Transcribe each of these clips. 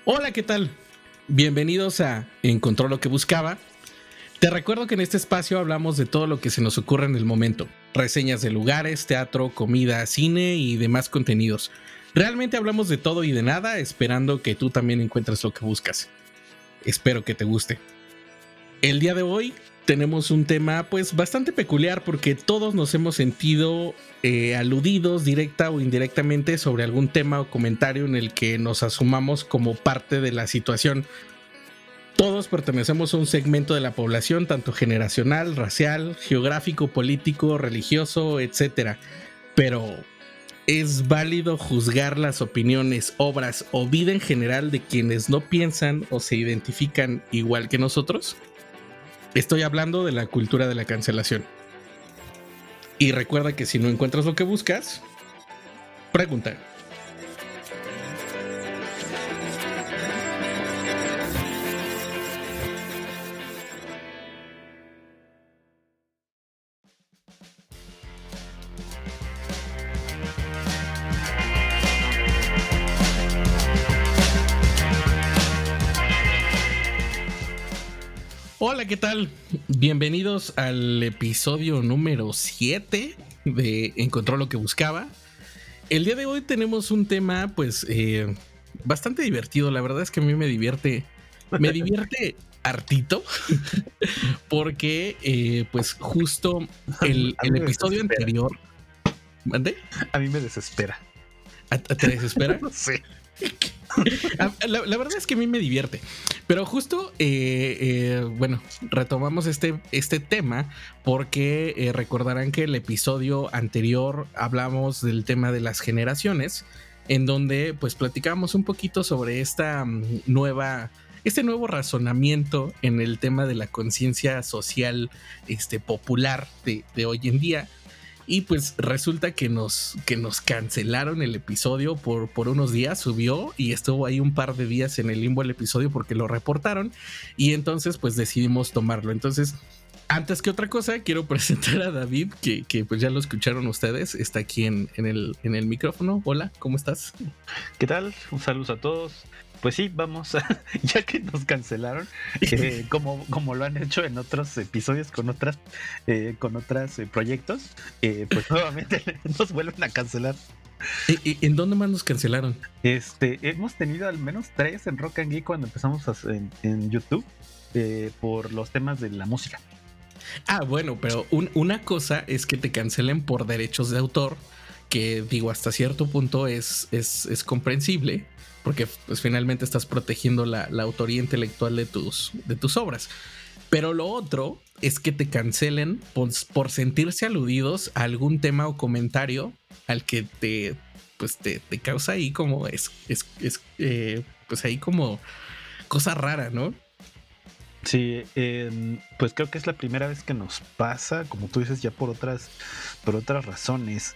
Hola, ¿qué tal? Bienvenidos a Encontró lo que buscaba. Te recuerdo que en este espacio hablamos de todo lo que se nos ocurre en el momento. Reseñas de lugares, teatro, comida, cine y demás contenidos. Realmente hablamos de todo y de nada, esperando que tú también encuentres lo que buscas. Espero que te guste. El día de hoy tenemos un tema pues bastante peculiar porque todos nos hemos sentido aludidos directa o indirectamente sobre algún tema o comentario en el que nos asumamos como parte de la situación. Todos pertenecemos a un segmento de la población, tanto generacional, racial, geográfico, político, religioso, etc. Pero ¿es válido juzgar las opiniones, obras o vida en general de quienes no piensan o se identifican igual que nosotros? Estoy hablando de la cultura de la cancelación. Y recuerda que si no encuentras lo que buscas, pregunta. Hola, ¿qué tal? Bienvenidos al episodio número 7 de Encontró lo que buscaba. El día de hoy tenemos un tema pues bastante divertido. La verdad es que a mí me divierte hartito porque pues justo el episodio anterior... ¿Mande? A mí me desespera. ¿Te desespera? Sí. La verdad es que a mí me divierte. Pero justo, bueno, retomamos este tema porque recordarán que el episodio anterior hablamos del tema de las generaciones, en donde pues platicamos un poquito sobre este nuevo razonamiento en el tema de la conciencia social popular de hoy en día. Y pues resulta que nos cancelaron el episodio por unos días, subió y estuvo ahí un par de días en el limbo el episodio porque lo reportaron y entonces pues decidimos tomarlo. Entonces, antes que otra cosa, quiero presentar a David, que pues ya lo escucharon ustedes, está aquí en el micrófono. Hola, ¿cómo estás? ¿Qué tal? Un saludo a todos. Pues sí, vamos a, ya que nos cancelaron, como lo han hecho en otros episodios con otros proyectos, pues nuevamente nos vuelven a cancelar. ¿En dónde más nos cancelaron? Hemos tenido al menos 3 en Rock and Geek cuando empezamos en YouTube por los temas de la música. Ah, bueno, pero una cosa es que te cancelen por derechos de autor, que digo, hasta cierto punto es comprensible, porque pues finalmente estás protegiendo la autoría intelectual de tus obras. Pero lo otro es que te cancelen por sentirse aludidos a algún tema o comentario al que te causa ahí como pues ahí como cosa rara, ¿no? Sí, pues creo que es la primera vez que nos pasa, como tú dices, ya por otras razones.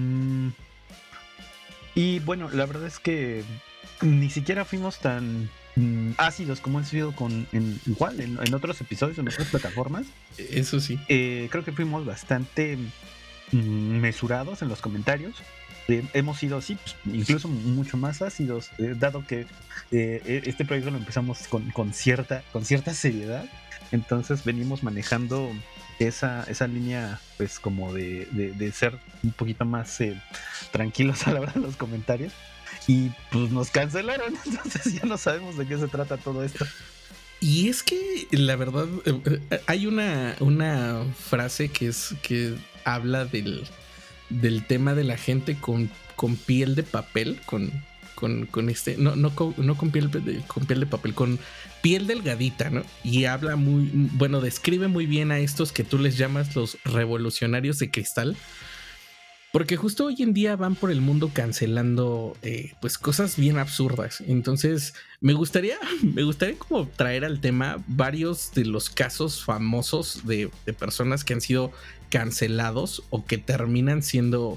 Y bueno, la verdad es que ni siquiera fuimos tan ácidos como han sido en otros episodios, en otras plataformas. Eso sí. Creo que fuimos bastante mesurados en los comentarios. Hemos sido, sí, pues, incluso mucho más ácidos, dado que este proyecto lo empezamos con cierta seriedad. Entonces venimos manejando esa línea, pues como de ser un poquito más tranquilos a la hora de los comentarios. Y pues nos cancelaron, entonces ya no sabemos de qué se trata todo esto. Y es que la verdad hay una frase que habla del tema de la gente con piel de papel, no con piel de papel, con piel delgadita, ¿no? Y habla describe muy bien a estos que tú les llamas los revolucionarios de cristal. Porque justo hoy en día van por el mundo cancelando pues cosas bien absurdas. Entonces me gustaría como traer al tema varios de los casos famosos de personas que han sido cancelados o que terminan siendo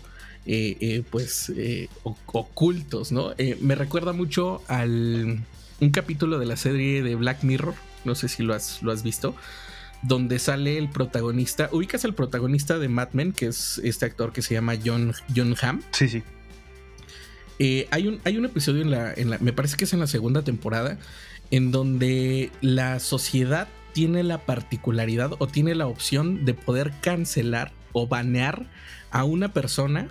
ocultos, ¿no? Me recuerda mucho un capítulo de la serie de Black Mirror. No sé si lo has visto, donde sale el protagonista. ¿Ubicas al protagonista de Mad Men, que es este actor que se llama Jon Hamm? Sí. Hay un episodio me parece que es en la segunda temporada, en donde la sociedad tiene la particularidad o tiene la opción de poder cancelar o banear a una persona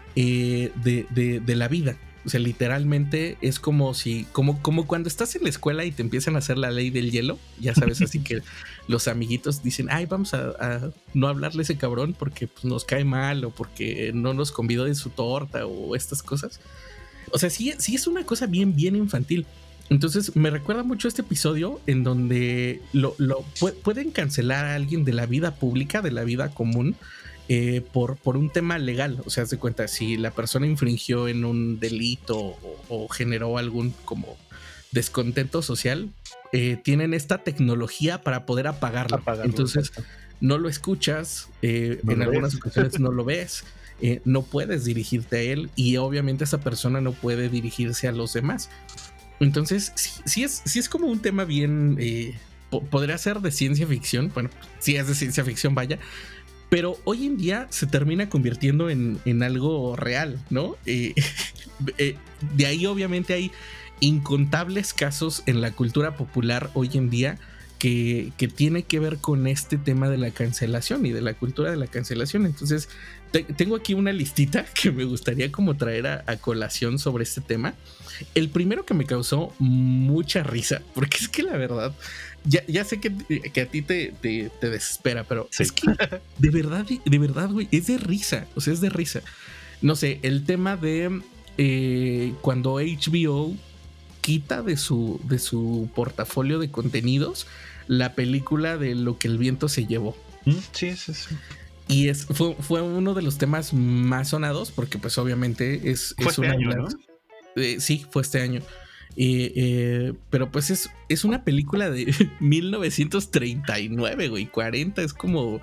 de la vida. O sea, literalmente es como cuando estás en la escuela y te empiezan a hacer la ley del hielo, ya sabes, así que los amiguitos dicen, ay, vamos a no hablarle a ese cabrón porque pues, nos cae mal o porque no nos convidó de su torta o estas cosas. O sea, sí es una cosa bien infantil. Entonces me recuerda mucho este episodio en donde pueden cancelar a alguien de la vida pública, de la vida común, por un tema legal. O sea, haz de cuenta, si la persona infringió en un delito o generó algún como descontento social, tienen esta tecnología para poder apagarlo. Entonces no lo escuchas, en algunas ocasiones no lo ves, no puedes dirigirte a él y obviamente esa persona no puede dirigirse a los demás. Entonces sí es como un tema bien, podría ser de ciencia ficción. Bueno, sí es de ciencia ficción, vaya, pero hoy en día se termina convirtiendo en algo real, ¿no? De ahí obviamente hay incontables casos en la cultura popular hoy en día que tiene que ver con este tema de la cancelación y de la cultura de la cancelación. Entonces tengo aquí una listita que me gustaría como traer a colación sobre este tema. El primero que me causó mucha risa, porque es que la verdad, ya sé que a ti te desespera, pero sí. Es que de verdad, güey, es de risa. O sea, es de risa. No sé, el tema de cuando HBO quita de su portafolio de contenidos la película de Lo que el viento se llevó. Sí. Y fue uno de los temas más sonados, porque pues obviamente fue este año, ¿no? Sí, fue este año. Pero pues es una película de 1939, güey, 40, es como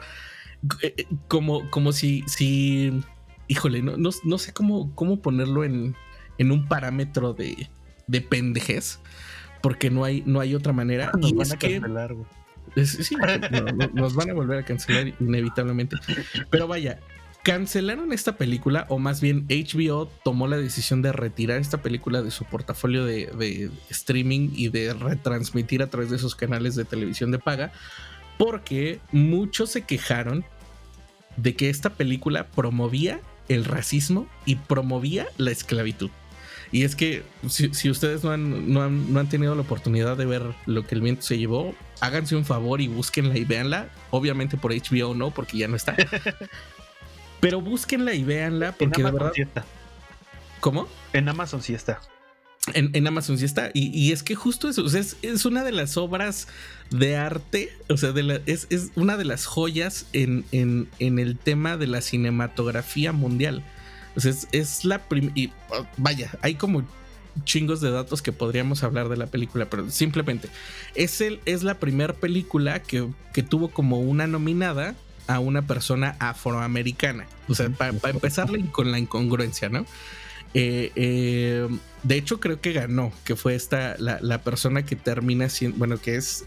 si híjole, no sé cómo ponerlo en un parámetro de pendejez, porque no hay otra manera. Nos van a cancelar, güey. Sí, nos van a volver a cancelar inevitablemente. Pero vaya, cancelaron esta película, o más bien HBO tomó la decisión de retirar esta película de su portafolio de streaming y de retransmitir a través de esos canales de televisión de paga, porque muchos se quejaron de que esta película promovía el racismo y promovía la esclavitud. Y es que si ustedes no han tenido la oportunidad de ver Lo que el viento se llevó, háganse un favor y búsquenla y véanla. Obviamente por HBO no, porque ya no está. Pero búsquenla y véanla porque de verdad... Sí está. ¿Cómo? En Amazon sí está. En Amazon sí está. Y es que justo eso, o sea, es una de las obras de arte, o sea, es una de las joyas en el tema de la cinematografía mundial. O sea, es la y vaya, hay como chingos de datos que podríamos hablar de la película, pero simplemente es la primera película que tuvo como una nominada a una persona afroamericana. O sea, para empezarle con la incongruencia, ¿no? De hecho, creo que ganó, que fue la persona que termina siendo, bueno, que es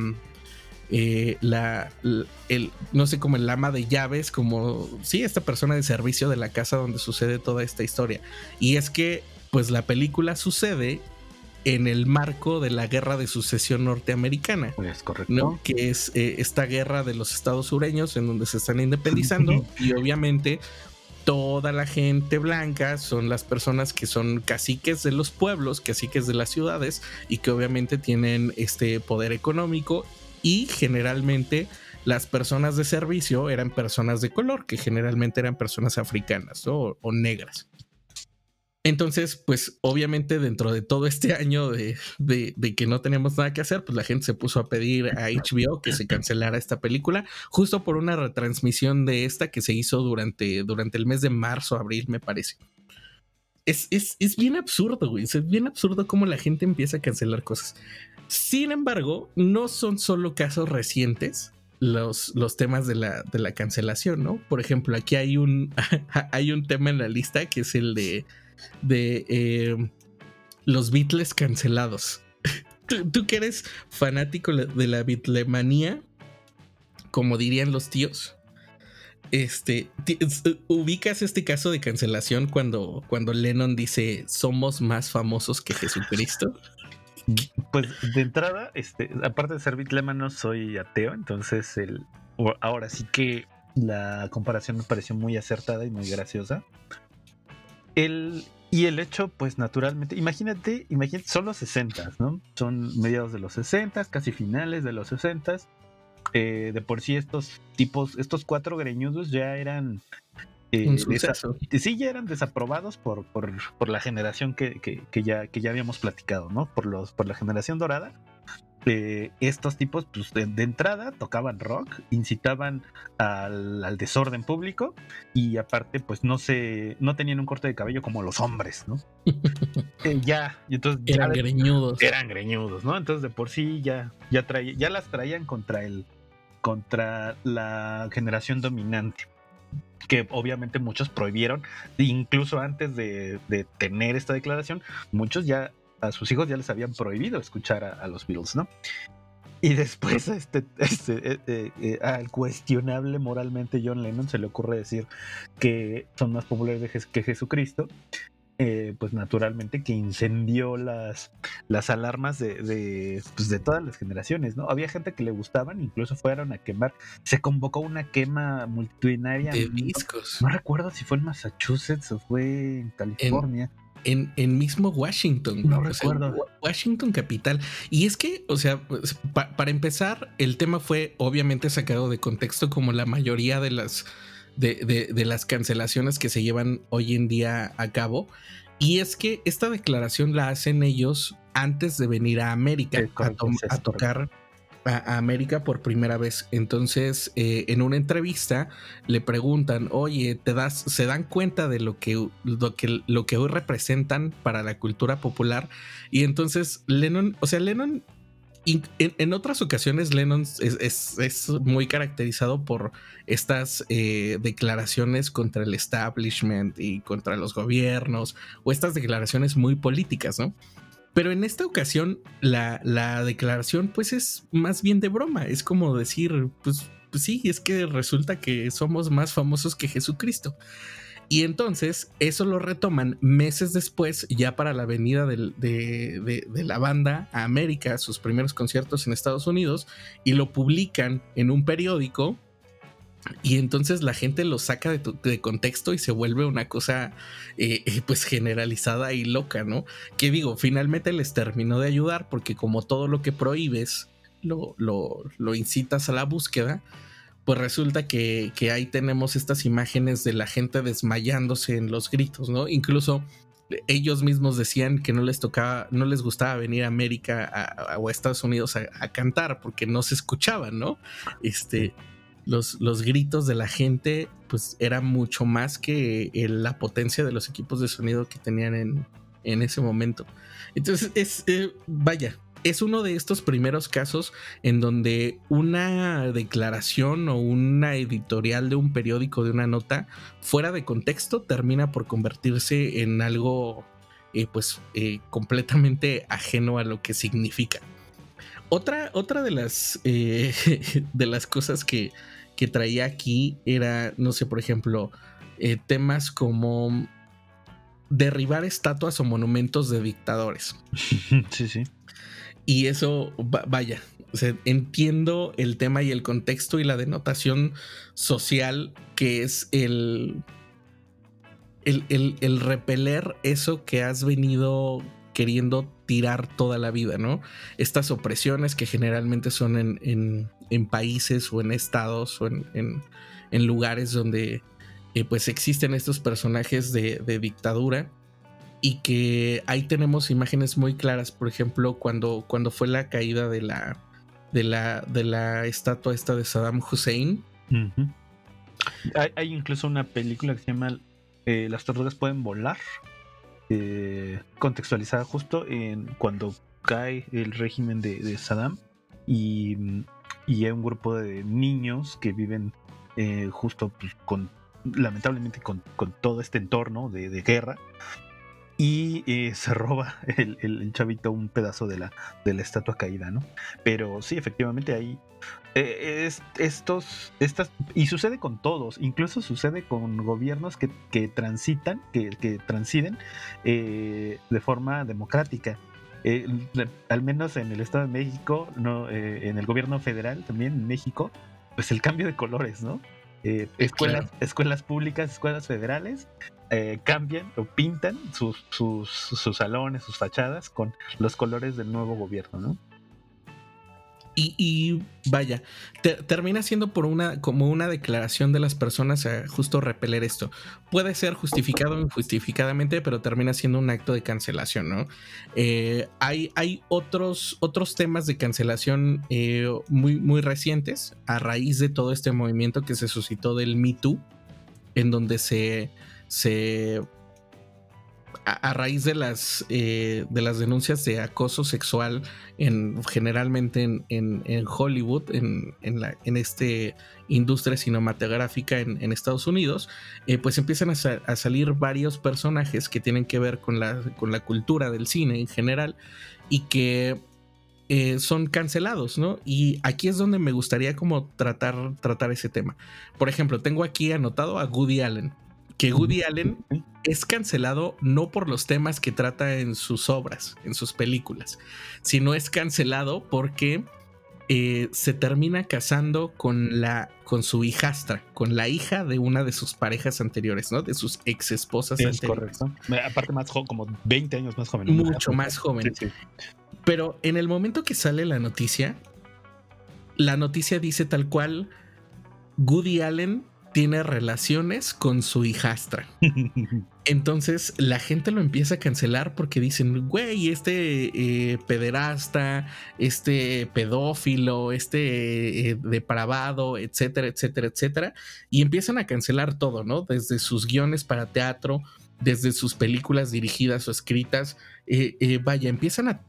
no sé, como el ama de llaves, como sí, esta persona de servicio de la casa donde sucede toda esta historia. Y es que pues la película sucede en el marco de la guerra de sucesión norteamericana. Es correcto, ¿no? Que es esta guerra de los estados sureños en donde se están independizando y obviamente toda la gente blanca son las personas que son caciques de los pueblos, caciques de las ciudades y que obviamente tienen este poder económico. Y generalmente las personas de servicio eran personas de color, que generalmente eran personas africanas, ¿no? o negras. Entonces, pues obviamente dentro de todo este año de que no teníamos nada que hacer, pues la gente se puso a pedir a HBO que se cancelara esta película, justo por una retransmisión de esta que se hizo durante el mes de marzo, abril, me parece. Es bien absurdo, güey. Es bien absurdo cómo la gente empieza a cancelar cosas. Sin embargo, no son solo casos recientes los temas de la cancelación, ¿no? Por ejemplo, aquí hay un tema en la lista que es el de los Beatles cancelados. ¿Tú que eres fanático de la Beatlemanía, como dirían los tíos? ¿Ubicas este caso de cancelación cuando Lennon dice somos más famosos que Jesucristo? Pues de entrada, aparte de ser bitlema, soy ateo, entonces ahora sí que la comparación me pareció muy acertada y muy graciosa. Y el hecho, pues naturalmente, imagínate, son los 60, ¿no? Son mediados de los 60, casi finales de los 60. De por sí estos cuatro greñudos ya eran Un suceso. sí, ya eran desaprobados por la generación que ya habíamos platicado, ¿no? Por la generación dorada. Estos tipos, pues de entrada tocaban rock, incitaban al desorden público y aparte, pues no tenían un corte de cabello como los hombres, ¿no? Y entonces eran greñudos. Eran greñudos, ¿no? Entonces de por sí ya las traían contra la generación dominante, que obviamente muchos prohibieron, incluso antes de tener esta declaración, muchos ya a sus hijos ya les habían prohibido escuchar a los Beatles, ¿no? Y después al cuestionable moralmente John Lennon se le ocurre decir que son más populares que Jesucristo. Pues naturalmente que incendió las alarmas de todas las generaciones, ¿no? Había gente que le gustaban, incluso fueron a quemar, se convocó una quema multitudinaria de discos. No recuerdo si fue en Massachusetts o fue en California. En mismo Washington. No recuerdo. Washington capital. Y es que, o sea, para empezar, el tema fue obviamente sacado de contexto como la mayoría de las cancelaciones que se llevan hoy en día a cabo. Y es que esta declaración la hacen ellos antes de venir a América a tocar a América por primera vez. Entonces, en una entrevista le preguntan, oye, ¿se dan cuenta de lo que hoy representan para la cultura popular? Y entonces Lennon en otras ocasiones Lennon es muy caracterizado por estas declaraciones contra el establishment y contra los gobiernos, o estas declaraciones muy políticas, ¿no? Pero en esta ocasión la declaración pues es más bien de broma, es como decir, pues sí, es que resulta que somos más famosos que Jesucristo. Y entonces eso lo retoman meses después, ya para la venida de la banda a América, sus primeros conciertos en Estados Unidos, y lo publican en un periódico. Y entonces la gente lo saca de contexto y se vuelve una cosa pues generalizada y loca, ¿no? Que digo, finalmente les terminó de ayudar, porque como todo lo que prohíbes lo incitas a la búsqueda, pues resulta que ahí tenemos estas imágenes de la gente desmayándose en los gritos, ¿no? Incluso ellos mismos decían que no les gustaba venir a América o a Estados Unidos a cantar porque no se escuchaban, ¿no? Los gritos de la gente pues eran mucho más que la potencia de los equipos de sonido que tenían en ese momento. Entonces es uno de estos primeros casos en donde una declaración o una editorial de un periódico, de una nota fuera de contexto, termina por convertirse en algo completamente ajeno a lo que significa. Otra de las cosas que traía aquí era, no sé, por ejemplo, temas como derribar estatuas o monumentos de dictadores. Sí, sí. Y eso, vaya, o sea, entiendo el tema y el contexto y la denotación social que es el repeler eso que has venido queriendo tirar toda la vida, ¿no? Estas opresiones que generalmente son en países o en estados o en lugares donde pues existen estos personajes de dictadura, y que ahí tenemos imágenes muy claras. Por ejemplo, cuando fue la caída de la estatua esta de Saddam Hussein. Uh-huh. Hay incluso una película que se llama Las tortugas pueden volar, contextualizada justo en cuando cae el régimen de Saddam y hay un grupo de niños que viven justo pues, lamentablemente con todo este entorno de guerra. y se roba el chavito un pedazo de la estatua caída, ¿no? Pero sí, efectivamente hay y sucede con todos, incluso sucede con gobiernos que transiten de forma democrática. Al menos en el Estado de México, no, en el gobierno federal también en México, pues el cambio de colores, ¿no? Escuelas públicas, escuelas federales cambian o pintan sus salones, sus fachadas con los colores del nuevo gobierno, ¿no? Y vaya, termina siendo como una declaración de las personas a justo repeler esto. Puede ser justificado o injustificadamente, pero termina siendo un acto de cancelación, ¿no? Hay otros temas de cancelación muy, muy recientes a raíz de todo este movimiento que se suscitó del Me Too, en donde a raíz de las denuncias de acoso sexual generalmente en Hollywood, en esta industria cinematográfica en Estados Unidos, pues empiezan a salir varios personajes que tienen que ver con la cultura del cine en general y que son cancelados, ¿no? Y aquí es donde me gustaría como tratar ese tema. Por ejemplo, tengo aquí anotado a Woody Allen, que Woody Allen es cancelado no por los temas que trata en sus obras, en sus películas, sino es cancelado porque se termina casando con su hijastra, con la hija de una de sus parejas anteriores, ¿no? De sus ex esposas anteriores. Correcto. Aparte más joven, como 20 años más joven. Mucho más joven. Sí. Pero en el momento que sale la noticia dice tal cual: Woody Allen tiene relaciones con su hijastra. Entonces la gente lo empieza a cancelar porque dicen, güey, pederasta, pedófilo, depravado, etcétera, etcétera, etcétera. Y empiezan a cancelar todo, ¿no? Desde sus guiones para teatro, desde sus películas dirigidas o escritas. Empiezan a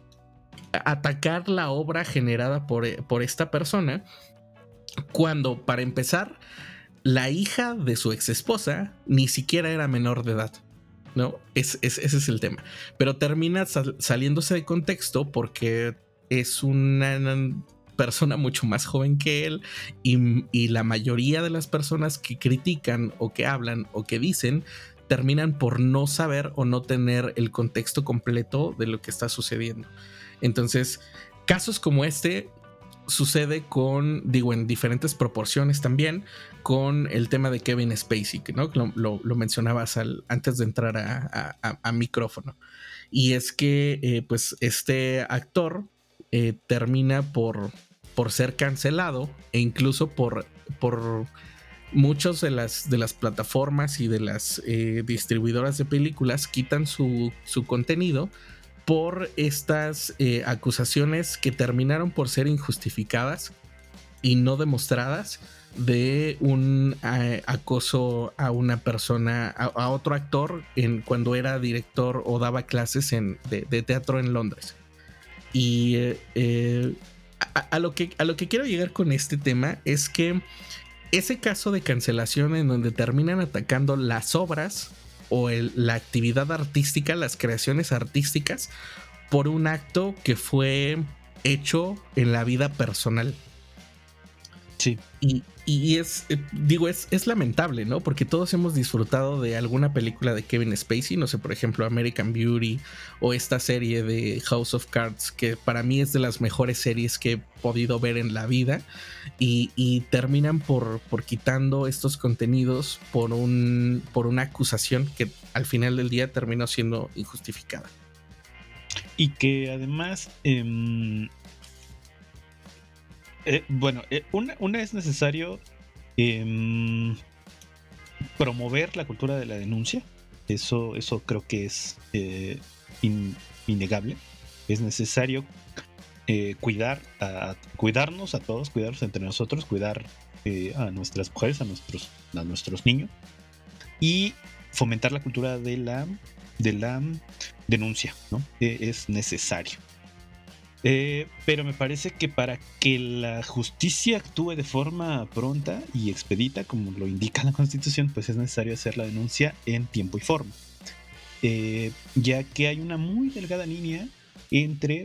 atacar la obra generada por esta persona, cuando, para empezar, la hija de su ex esposa ni siquiera era menor de edad, ¿no? Ese es el tema. Pero termina saliéndose de contexto porque es una persona mucho más joven que él y la mayoría de las personas que critican o que hablan o que dicen terminan por no saber o no tener el contexto completo de lo que está sucediendo. Entonces, casos como este sucede en diferentes proporciones también con el tema de Kevin Spacey, ¿no? Lo mencionabas antes de entrar a micrófono. Y es que pues este actor termina por ser cancelado, e incluso por muchas de las plataformas y de las distribuidoras de películas quitan su contenido por estas acusaciones que terminaron por ser injustificadas y no demostradas de un acoso a una persona, a otro actor cuando era director o daba clases de teatro en Londres. Y a lo que quiero llegar con este tema es que ese caso de cancelación en donde terminan atacando las obras o la actividad artística, las creaciones artísticas, por un acto que fue hecho en la vida personal. Sí. Y es lamentable, ¿no? Porque todos hemos disfrutado de alguna película de Kevin Spacey, no sé, por ejemplo, American Beauty o esta serie de House of Cards, que para mí es de las mejores series que he podido ver en la vida, y terminan por quitando estos contenidos por una acusación que al final del día terminó siendo injustificada. Y que además una es necesario promover la cultura de la denuncia. Eso creo que es innegable. Es necesario cuidarnos a todos, cuidarnos entre nosotros, cuidar a nuestras mujeres, a nuestros niños, y fomentar la cultura de la denuncia, ¿no? Es necesario. Pero me parece que para que la justicia actúe de forma pronta y expedita, como lo indica la Constitución, pues es necesario hacer la denuncia en tiempo y forma. ya que hay una muy delgada línea entre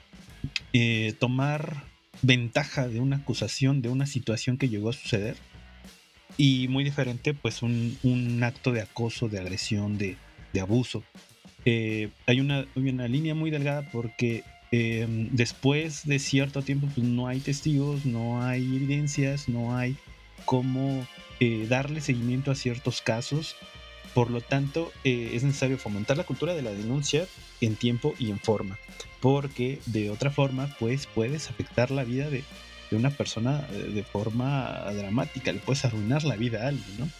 tomar ventaja de una acusación, de una situación que llegó a suceder, y muy diferente, pues un acto de acoso, de agresión, de abuso. Hay una línea muy delgada porque después de cierto tiempo pues no hay testigos, no hay evidencias, no hay cómo darle seguimiento a ciertos casos. Por lo tanto, es necesario fomentar la cultura de la denuncia en tiempo y en forma, porque de otra forma pues puedes afectar la vida de una persona de forma dramática, le puedes arruinar la vida a alguien, ¿no?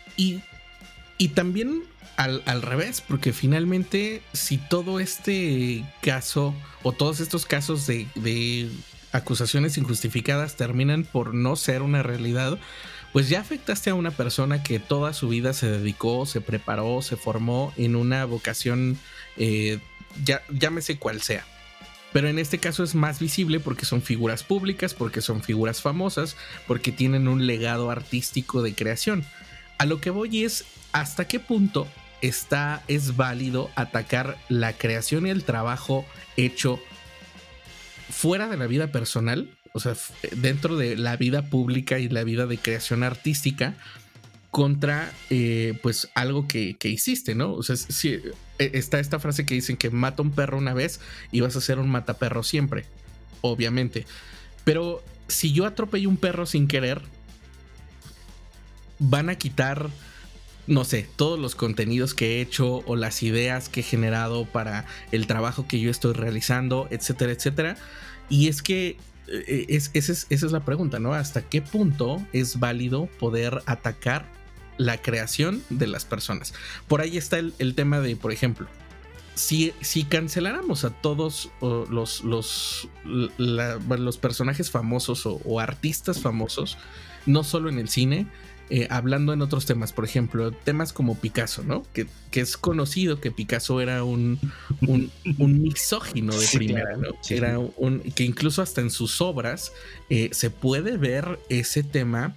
Y también al revés, porque finalmente si todo este caso o todos estos casos de acusaciones injustificadas terminan por no ser una realidad, pues ya afectaste a una persona que toda su vida se dedicó, se preparó, se formó en una vocación, llámese cual sea. Pero en este caso es más visible porque son figuras públicas, porque son figuras famosas, porque tienen un legado artístico de creación. A lo que voy es hasta qué punto es válido atacar la creación y el trabajo hecho fuera de la vida personal, o sea, dentro de la vida pública y la vida de creación artística, contra pues algo que hiciste, ¿no? O sea, si, está esta frase que dicen que mata un perro una vez y vas a ser un mataperro siempre, obviamente. Pero si yo atropello un perro sin querer, van a quitar, no sé, todos los contenidos que he hecho o las ideas que he generado para el trabajo que yo estoy realizando, etcétera, etcétera. Y es que esa es la pregunta, ¿no? ¿Hasta qué punto es válido poder atacar la creación de las personas? Por ahí está el tema de, por ejemplo, si canceláramos a todos los personajes famosos o artistas famosos, no solo en el cine, hablando en otros temas, por ejemplo, temas como Picasso, ¿no? Que es conocido que Picasso era un misógino de primera, claro, ¿no? Sí. Era que incluso hasta en sus obras se puede ver ese tema,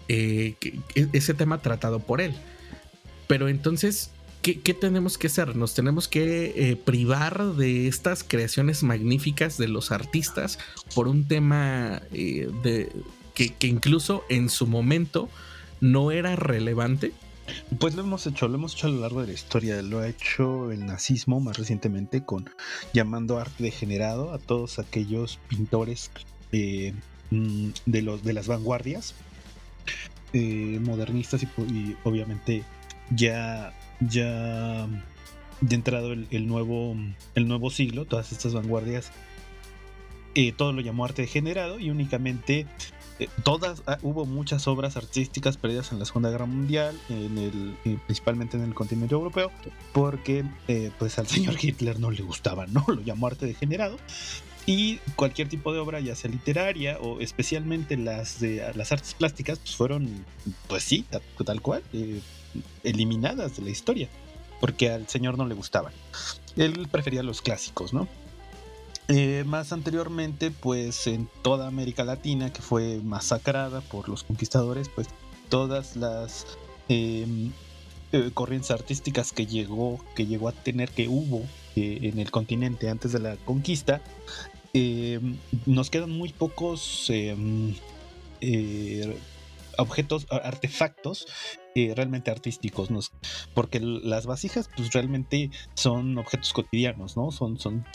ese tema tratado por él. Pero entonces, ¿qué tenemos que hacer? Nos tenemos que privar de estas creaciones magníficas de los artistas por un tema que incluso en su momento no era relevante. Pues lo hemos hecho a lo largo de la historia. Lo ha hecho el nazismo más recientemente, llamando arte degenerado a todos aquellos pintores de las vanguardias modernistas, y obviamente ya de entrado el nuevo siglo, todas estas vanguardias, todo lo llamó arte degenerado, y únicamente hubo muchas obras artísticas perdidas en la Segunda Guerra Mundial, principalmente en el continente europeo, porque pues al señor Hitler no le gustaba, ¿no? Lo llamó arte degenerado. Y cualquier tipo de obra, ya sea literaria o especialmente las artes plásticas, pues fueron, pues sí, tal cual, eliminadas de la historia, porque al señor no le gustaban. Él prefería los clásicos, ¿no? Más anteriormente, pues en toda América Latina, que fue masacrada por los conquistadores, pues todas las corrientes artísticas que llegó a tener, que hubo en el continente antes de la conquista, nos quedan muy pocos objetos, artefactos realmente artísticos, ¿no? Porque las vasijas pues realmente son objetos cotidianos, ¿no? Son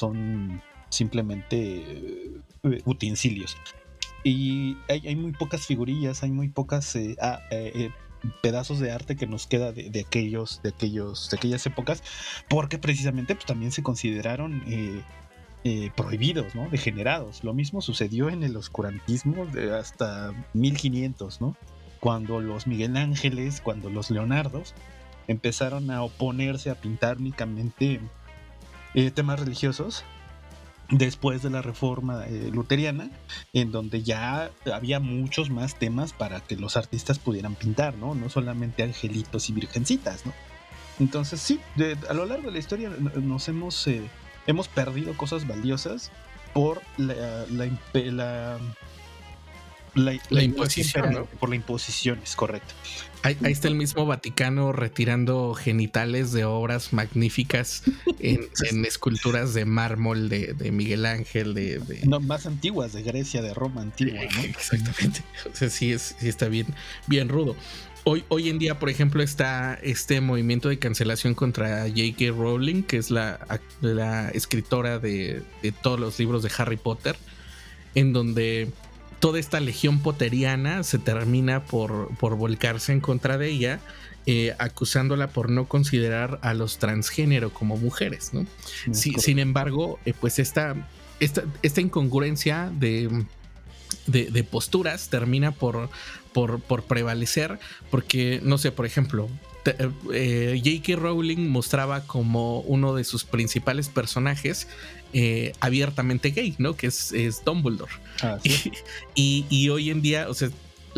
simplemente utensilios, y hay muy pocas figurillas, hay muy pocas pedazos de arte que nos queda de aquellas épocas, porque precisamente pues también se consideraron prohibidos, ¿no? Degenerados. Lo mismo sucedió en el oscurantismo hasta 1500, ¿no? Cuando los Miguel Ángeles, cuando los Leonardos empezaron a oponerse a pintar únicamente temas religiosos, después de la reforma luteriana, en donde ya había muchos más temas para que los artistas pudieran pintar, ¿no? No solamente angelitos y virgencitas, ¿no? Entonces sí, a lo largo de la historia nos hemos perdido cosas valiosas por la imposición, ¿no? Por la imposición, es correcto. Ahí está el mismo Vaticano retirando genitales de obras magníficas en esculturas de mármol de Miguel Ángel, No, más antiguas, de Grecia, de Roma antigua, ¿no? Exactamente. O sea, sí está bien rudo. Hoy en día, por ejemplo, está este movimiento de cancelación contra J.K. Rowling, que es la escritora de todos los libros de Harry Potter, en donde toda esta legión potteriana se termina por volcarse en contra de ella, acusándola por no considerar a los transgénero como mujeres, ¿no? Sin embargo, pues esta incongruencia de posturas termina por prevalecer, porque, no sé, por ejemplo, J.K. Rowling mostraba como uno de sus principales personajes abiertamente gay, ¿no? Que es Dumbledore. Sí. Y hoy en día, o sea,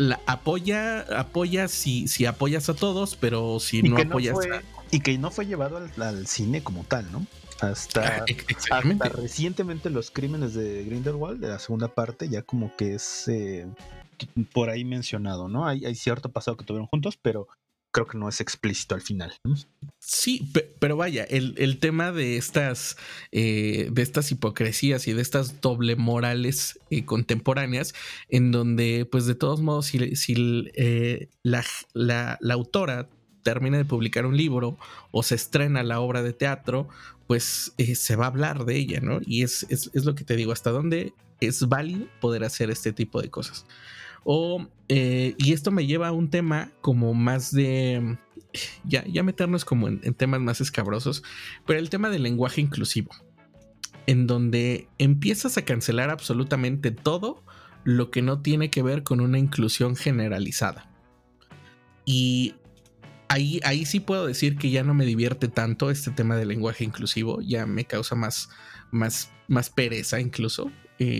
apoya si apoyas a todos, pero si no apoyas y que no fue llevado al cine como tal, ¿no? Hasta recientemente Los Crímenes de Grindelwald, de la segunda parte, ya como que es por ahí mencionado, ¿no? Hay cierto pasado que tuvieron juntos, pero creo que no es explícito al final. Sí, pero vaya, el tema de estas hipocresías y de estas doble morales contemporáneas, en donde, pues de todos modos, si la autora termina de publicar un libro o se estrena la obra de teatro, pues se va a hablar de ella, ¿no? Y es lo que te digo, hasta dónde es válido poder hacer este tipo de cosas. Y esto me lleva a un tema como más de ya meternos como en temas más escabrosos, pero el tema del lenguaje inclusivo, en donde empiezas a cancelar absolutamente todo lo que no tiene que ver con una inclusión generalizada. Y ahí sí puedo decir que ya no me divierte tanto este tema del lenguaje inclusivo, ya me causa más pereza incluso.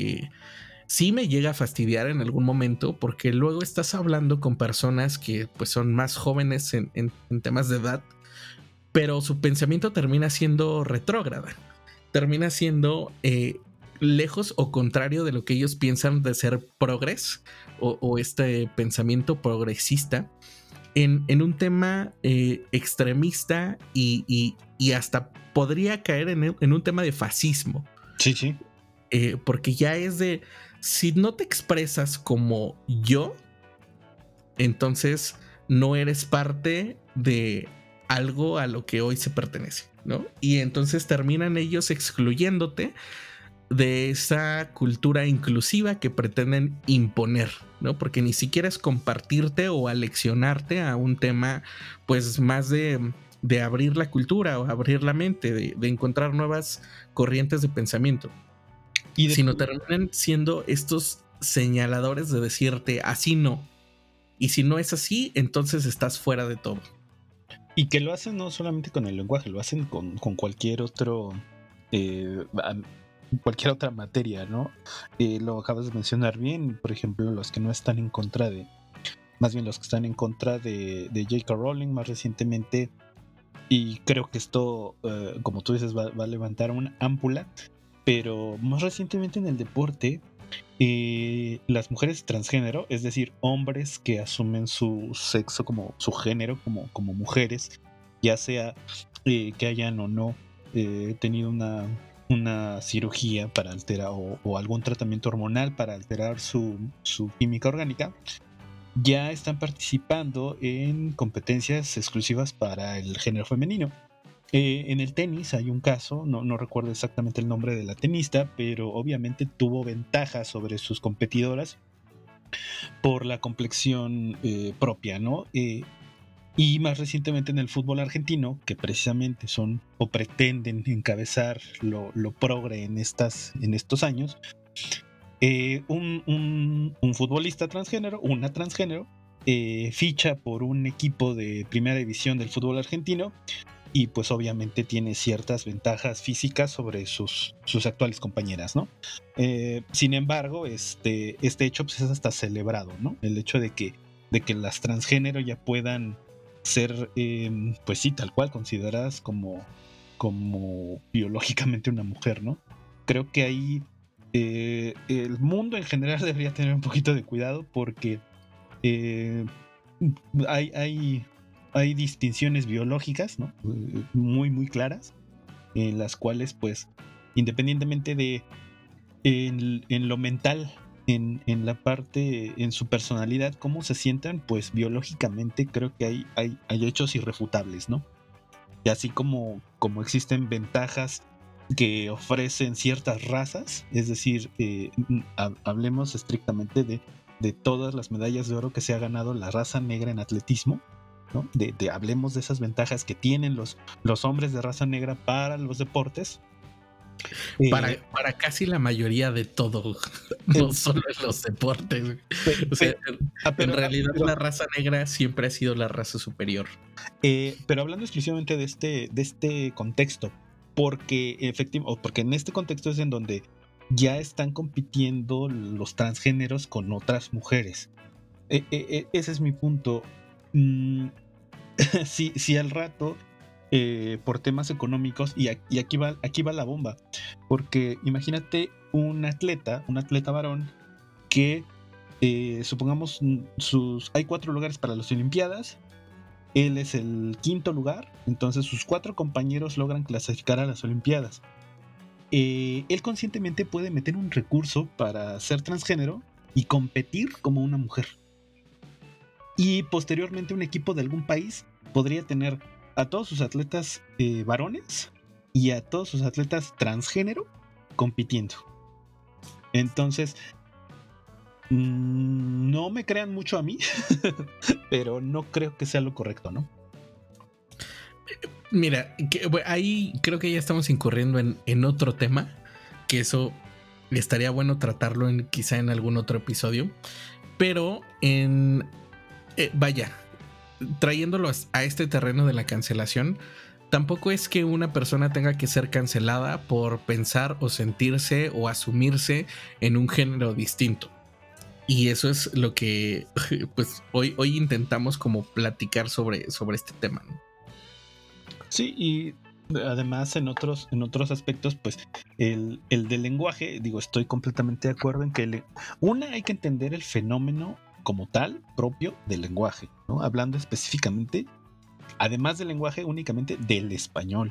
Sí me llega a fastidiar en algún momento, porque luego estás hablando con personas que pues son más jóvenes en temas de edad, pero su pensamiento termina siendo retrógrada, termina siendo lejos o contrario de lo que ellos piensan de ser progres o este pensamiento progresista en un tema extremista y hasta podría caer en un tema de fascismo. Sí. Porque ya es de, si no te expresas como yo, entonces no eres parte de algo a lo que hoy se pertenece, ¿no? Y entonces terminan ellos excluyéndote de esa cultura inclusiva que pretenden imponer, ¿no? Porque ni siquiera es compartirte o aleccionarte a un tema, pues más de abrir la cultura o abrir la mente, de encontrar nuevas corrientes de pensamiento. Sino terminan siendo estos señaladores de decirte así no. Y si no es así, entonces estás fuera de todo. Y que lo hacen no solamente con el lenguaje, lo hacen con cualquier otro cualquier otra materia, ¿no? Lo acabas de mencionar bien, por ejemplo, los que no están en contra de, más bien los que están en contra de J.K. Rowling más recientemente, y creo que esto, como tú dices, va a levantar una ámpula, pero más recientemente en el deporte, las mujeres transgénero, es decir, hombres que asumen su sexo como su género, como mujeres, ya sea que hayan o no tenido una cirugía para alterar o algún tratamiento hormonal para alterar su química orgánica, ya están participando en competencias exclusivas para el género femenino. En el tenis hay un caso, no recuerdo exactamente el nombre de la tenista, pero obviamente tuvo ventaja sobre sus competidoras por la complexión propia, ¿no? Y más recientemente en el fútbol argentino, que precisamente son o pretenden encabezar lo progre en estos años, un futbolista transgénero, una transgénero, ficha por un equipo de primera división del fútbol argentino, y pues obviamente tiene ciertas ventajas físicas sobre sus actuales compañeras, ¿no? Sin embargo, este hecho pues es hasta celebrado, ¿no? El hecho de que las transgénero ya puedan ser, pues sí, tal cual consideradas como biológicamente una mujer, ¿no? Creo que ahí el mundo en general debería tener un poquito de cuidado porque hay distinciones biológicas, ¿no? Muy, muy claras, en las cuales, pues, independientemente de en lo mental, en la parte, en su personalidad, cómo se sientan, pues biológicamente creo que hay hechos irrefutables, ¿no? Y así como existen ventajas que ofrecen ciertas razas, es decir, hablemos estrictamente de todas las medallas de oro que se ha ganado la raza negra en atletismo, ¿no? Hablemos de esas ventajas que tienen los hombres de raza negra para los deportes. Para casi la mayoría de todo, no solo en los deportes. O sea, en realidad la raza negra siempre ha sido la raza superior. Pero hablando exclusivamente de este contexto, porque en este contexto es en donde ya están compitiendo los transgéneros con otras mujeres. Ese es mi punto. Si al rato, por temas económicos, y aquí va la bomba, porque imagínate un atleta varón que, supongamos, hay 4 lugares para las Olimpiadas, él es el 5.º lugar, entonces sus 4 compañeros logran clasificar a las Olimpiadas. Él conscientemente puede meter un recurso para ser transgénero y competir como una mujer. Y posteriormente un equipo de algún país podría tener a todos sus atletas varones y a todos sus atletas transgénero compitiendo. Entonces, no me crean mucho a mí, pero no creo que sea lo correcto, ¿no? Mira, ahí creo que ya estamos incurriendo en otro tema, que eso estaría bueno tratarlo quizá en algún otro episodio, pero vaya, trayéndolo a este terreno de la cancelación, tampoco es que una persona tenga que ser cancelada por pensar o sentirse o asumirse en un género distinto. Y eso es lo que pues hoy intentamos como platicar sobre este tema, ¿no? Sí, y además en otros aspectos, pues el del lenguaje, digo, estoy completamente de acuerdo en que hay que entender el fenómeno como tal propio del lenguaje, ¿no? Hablando específicamente, además del lenguaje, únicamente del español.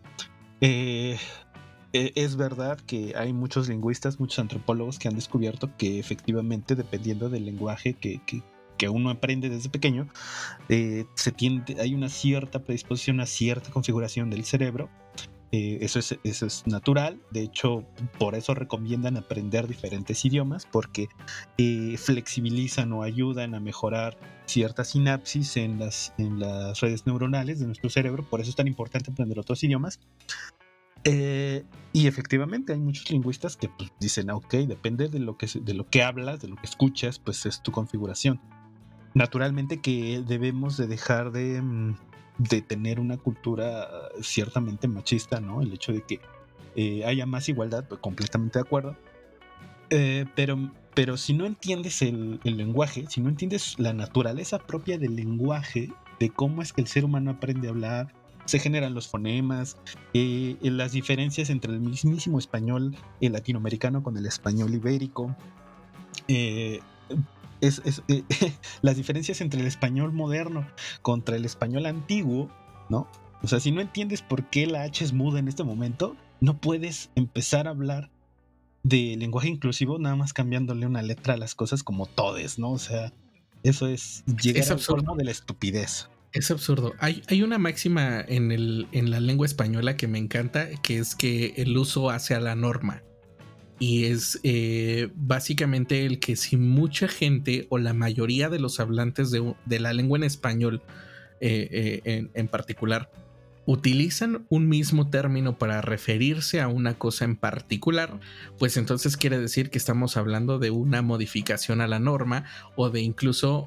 Es verdad que hay muchos lingüistas, muchos antropólogos que han descubierto que efectivamente, dependiendo del lenguaje que uno aprende desde pequeño, hay una cierta predisposición, una cierta configuración del cerebro. Eso es natural. De hecho, por eso recomiendan aprender diferentes idiomas, porque flexibilizan o ayudan a mejorar ciertas sinapsis en las redes neuronales de nuestro cerebro. Por eso es tan importante aprender otros idiomas. Y efectivamente hay muchos lingüistas que pues, dicen, ok, depende de lo que hablas, de lo que escuchas, pues es tu configuración. Naturalmente que debemos de dejar de tener una cultura ciertamente machista, ¿no? El hecho de que haya más igualdad, pues completamente de acuerdo. Pero si no entiendes el lenguaje, si no entiendes la naturaleza propia del lenguaje, de cómo es que el ser humano aprende a hablar, se generan los fonemas, las diferencias entre el mismísimo español latinoamericano con el español ibérico, las diferencias entre el español moderno contra el español antiguo, ¿no? O sea, si no entiendes por qué la H es muda en este momento, no puedes empezar a hablar de lenguaje inclusivo nada más cambiándole una letra a las cosas como todes, ¿no? O sea, eso es llegar al colmo de la estupidez. Es absurdo. Hay una máxima en la lengua española que me encanta, que es que el uso hace a la norma. Y es básicamente el que si mucha gente o la mayoría de los hablantes de la lengua en español en particular utilizan un mismo término para referirse a una cosa en particular, pues entonces quiere decir que estamos hablando de una modificación a la norma o de incluso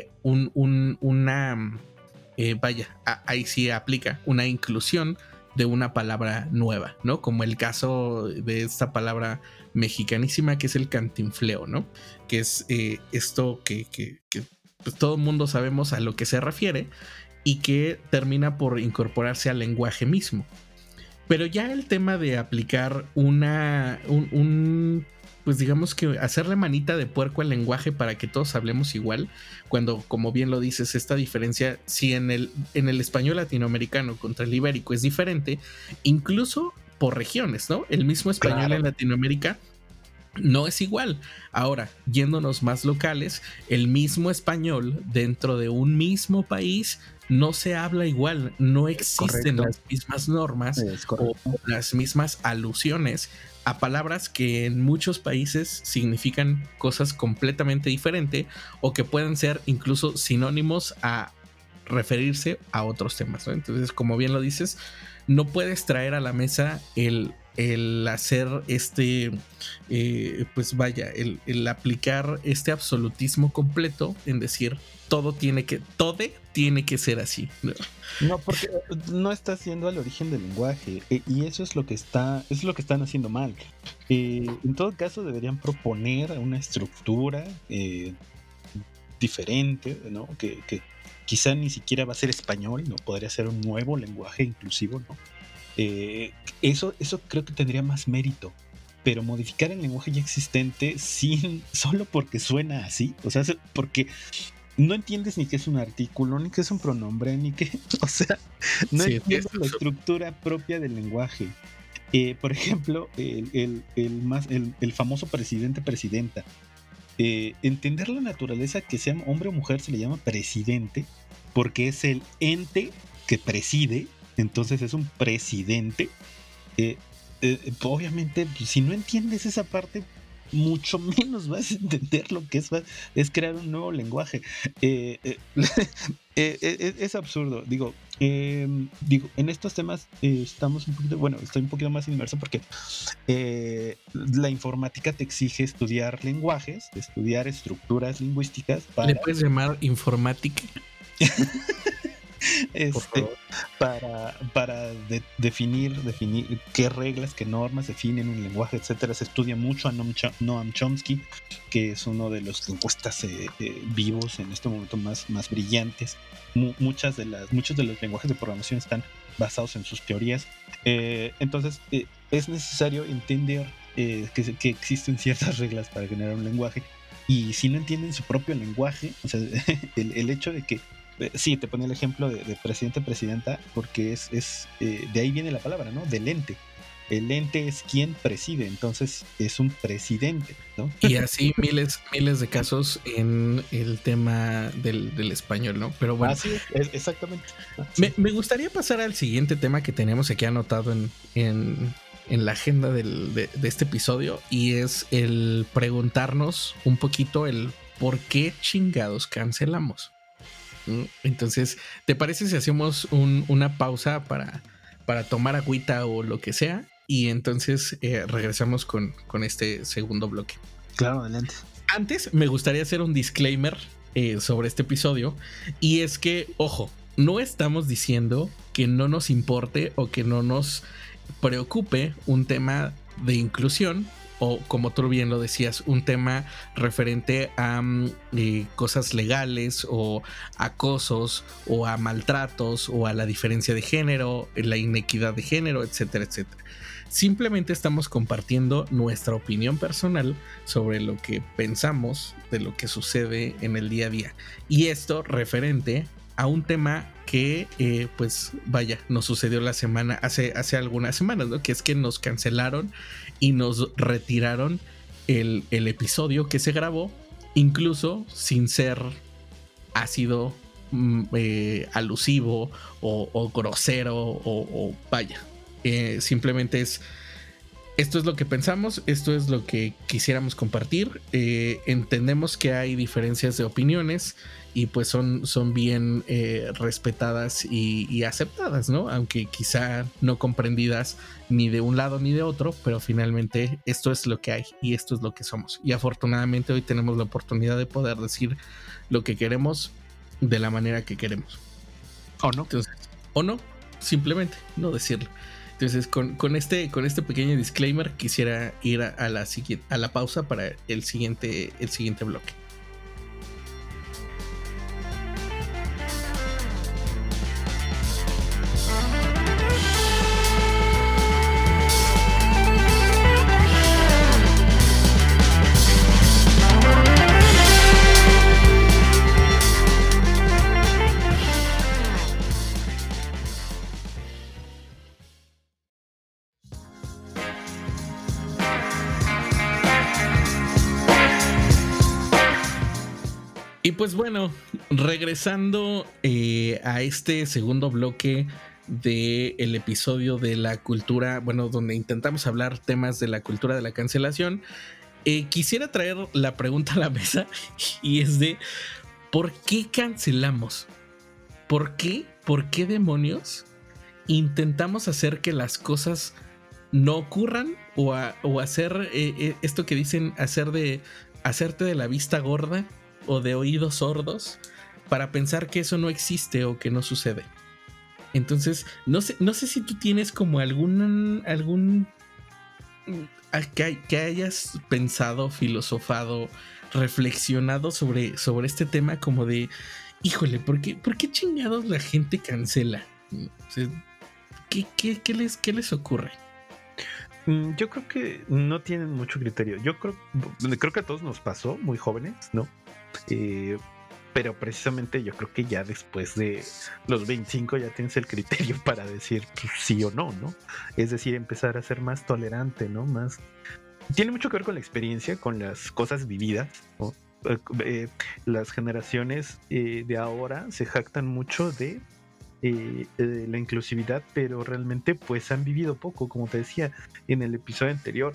ahí sí aplica una inclusión de una palabra nueva, ¿no? Como el caso de esta palabra mexicanísima que es el cantinfleo, ¿no? Que es esto que pues todo el mundo sabemos a lo que se refiere y que termina por incorporarse al lenguaje mismo. Pero ya el tema de aplicar un pues digamos que hacerle manita de puerco al lenguaje para que todos hablemos igual, cuando, como bien lo dices, esta diferencia, si en el español latinoamericano contra el ibérico es diferente, incluso por regiones, ¿no? El mismo español en Latinoamérica no es igual. Ahora, yéndonos más locales, el mismo español dentro de un mismo país no se habla igual, no existen las mismas normas o las mismas alusiones a palabras que en muchos países significan cosas completamente diferentes o que pueden ser incluso sinónimos a referirse a otros temas, ¿no? Entonces, como bien lo dices, no puedes traer a la mesa el hacer pues vaya, el aplicar este absolutismo completo en decir todo tiene que ser así. No, porque no estás yendo al origen del lenguaje, y eso es lo que están haciendo mal. En todo caso, deberían proponer una estructura diferente, ¿no? Que quizá ni siquiera va a ser español, no podría ser un nuevo lenguaje inclusivo, ¿no? Eso creo que tendría más mérito, pero modificar el lenguaje ya existente solo porque suena así, o sea, porque no entiendes ni qué es un artículo, ni qué es un pronombre, ni qué, o sea, no entiendes la estructura propia del lenguaje. Por ejemplo, el famoso presidenta. Entender la naturaleza, que sea hombre o mujer, se le llama presidente porque es el ente que preside. Entonces es un presidente. Obviamente, si no entiendes esa parte, mucho menos vas a entender lo que es crear un nuevo lenguaje. Es absurdo. Digo, en estos temas estamos un poquito, estoy un poquito más inmerso porque la informática te exige estudiar lenguajes, estudiar estructuras lingüísticas. ¿Le puedes llamar informática? Para definir qué reglas, qué normas definen un lenguaje, etcétera. Se estudia mucho a Noam Chomsky, que es uno de los lingüistas vivos en este momento más brillantes. Muchos de los lenguajes de programación están basados en sus teorías. Entonces es necesario entender que existen ciertas reglas para generar un lenguaje, y si no entienden su propio lenguaje, o sea, el hecho de que sí, te ponía el ejemplo de presidenta, porque es de ahí viene la palabra, ¿no? Del ente. El ente es quien preside, entonces es un presidente, ¿no? Y así miles de casos en el tema del español, ¿no? Pero bueno. Así es, exactamente. Sí. Me gustaría pasar al siguiente tema que tenemos aquí anotado en la agenda de este episodio, y es el preguntarnos un poquito el por qué chingados cancelamos. Entonces, ¿te parece si hacemos una pausa para tomar agüita o lo que sea? Y entonces regresamos con este segundo bloque. Claro, adelante. Antes, me gustaría hacer un disclaimer sobre este episodio. Y es que, ojo, no estamos diciendo que no nos importe o que no nos preocupe un tema de inclusión, o como tú bien lo decías, un tema referente a cosas legales o acosos o a maltratos o a la diferencia de género, la inequidad de género, etcétera, etcétera. Simplemente estamos compartiendo nuestra opinión personal sobre lo que pensamos de lo que sucede en el día a día. Y esto referente a un tema que pues vaya, nos sucedió hace algunas semanas, ¿no? Que es que nos cancelaron y nos retiraron el episodio que se grabó, incluso sin ser ácido, alusivo o grosero o vaya. Simplemente esto es lo que pensamos, esto es lo que quisiéramos compartir. Entendemos que hay diferencias de opiniones y pues son bien respetadas y aceptadas, ¿no? Aunque quizá no comprendidas ni de un lado ni de otro, pero finalmente esto es lo que hay y esto es lo que somos. Y afortunadamente hoy tenemos la oportunidad de poder decir lo que queremos de la manera que queremos. ¿O no? Entonces, o no, simplemente no decirlo. Entonces, con este pequeño disclaimer, quisiera ir a la pausa para el siguiente bloque. Y pues bueno, regresando a este segundo bloque del episodio de la cultura, bueno, donde intentamos hablar temas de la cultura de la cancelación, quisiera traer la pregunta a la mesa y es de ¿por qué cancelamos? ¿Por qué? ¿Por qué demonios intentamos hacer que las cosas no ocurran o hacer esto que dicen, hacerte de la vista gorda o de oídos sordos para pensar que eso no existe o que no sucede? Entonces, no sé si tú tienes como algún que hayas pensado, filosofado, reflexionado sobre este tema como de, híjole, ¿por qué chingados la gente cancela? O sea, ¿qué les ocurre? Yo creo que no tienen mucho criterio. Yo creo que a todos nos pasó muy jóvenes, ¿no? Pero precisamente yo creo que ya después de los 25 ya tienes el criterio para decir pues, sí o no, ¿no? Es decir, empezar a ser más tolerante, ¿no? Más... Tiene mucho que ver con la experiencia, con las cosas vividas, ¿no? Las generaciones de ahora se jactan mucho de la inclusividad, pero realmente pues han vivido poco, como te decía en el episodio anterior.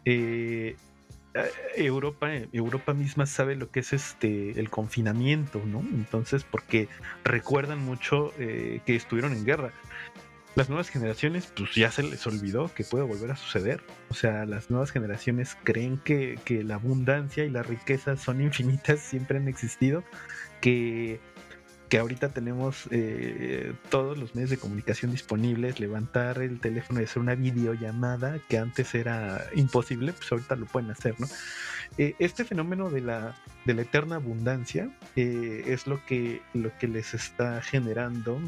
Europa misma sabe lo que es el confinamiento, ¿no? Entonces, porque recuerdan mucho que estuvieron en guerra. Las nuevas generaciones, pues ya se les olvidó que puede volver a suceder. O sea, las nuevas generaciones creen que la abundancia y la riqueza son infinitas, siempre han existido, que ahorita tenemos todos los medios de comunicación disponibles, levantar el teléfono y hacer una videollamada que antes era imposible, pues ahorita lo pueden hacer, ¿no? Este fenómeno de la eterna abundancia es lo que les está generando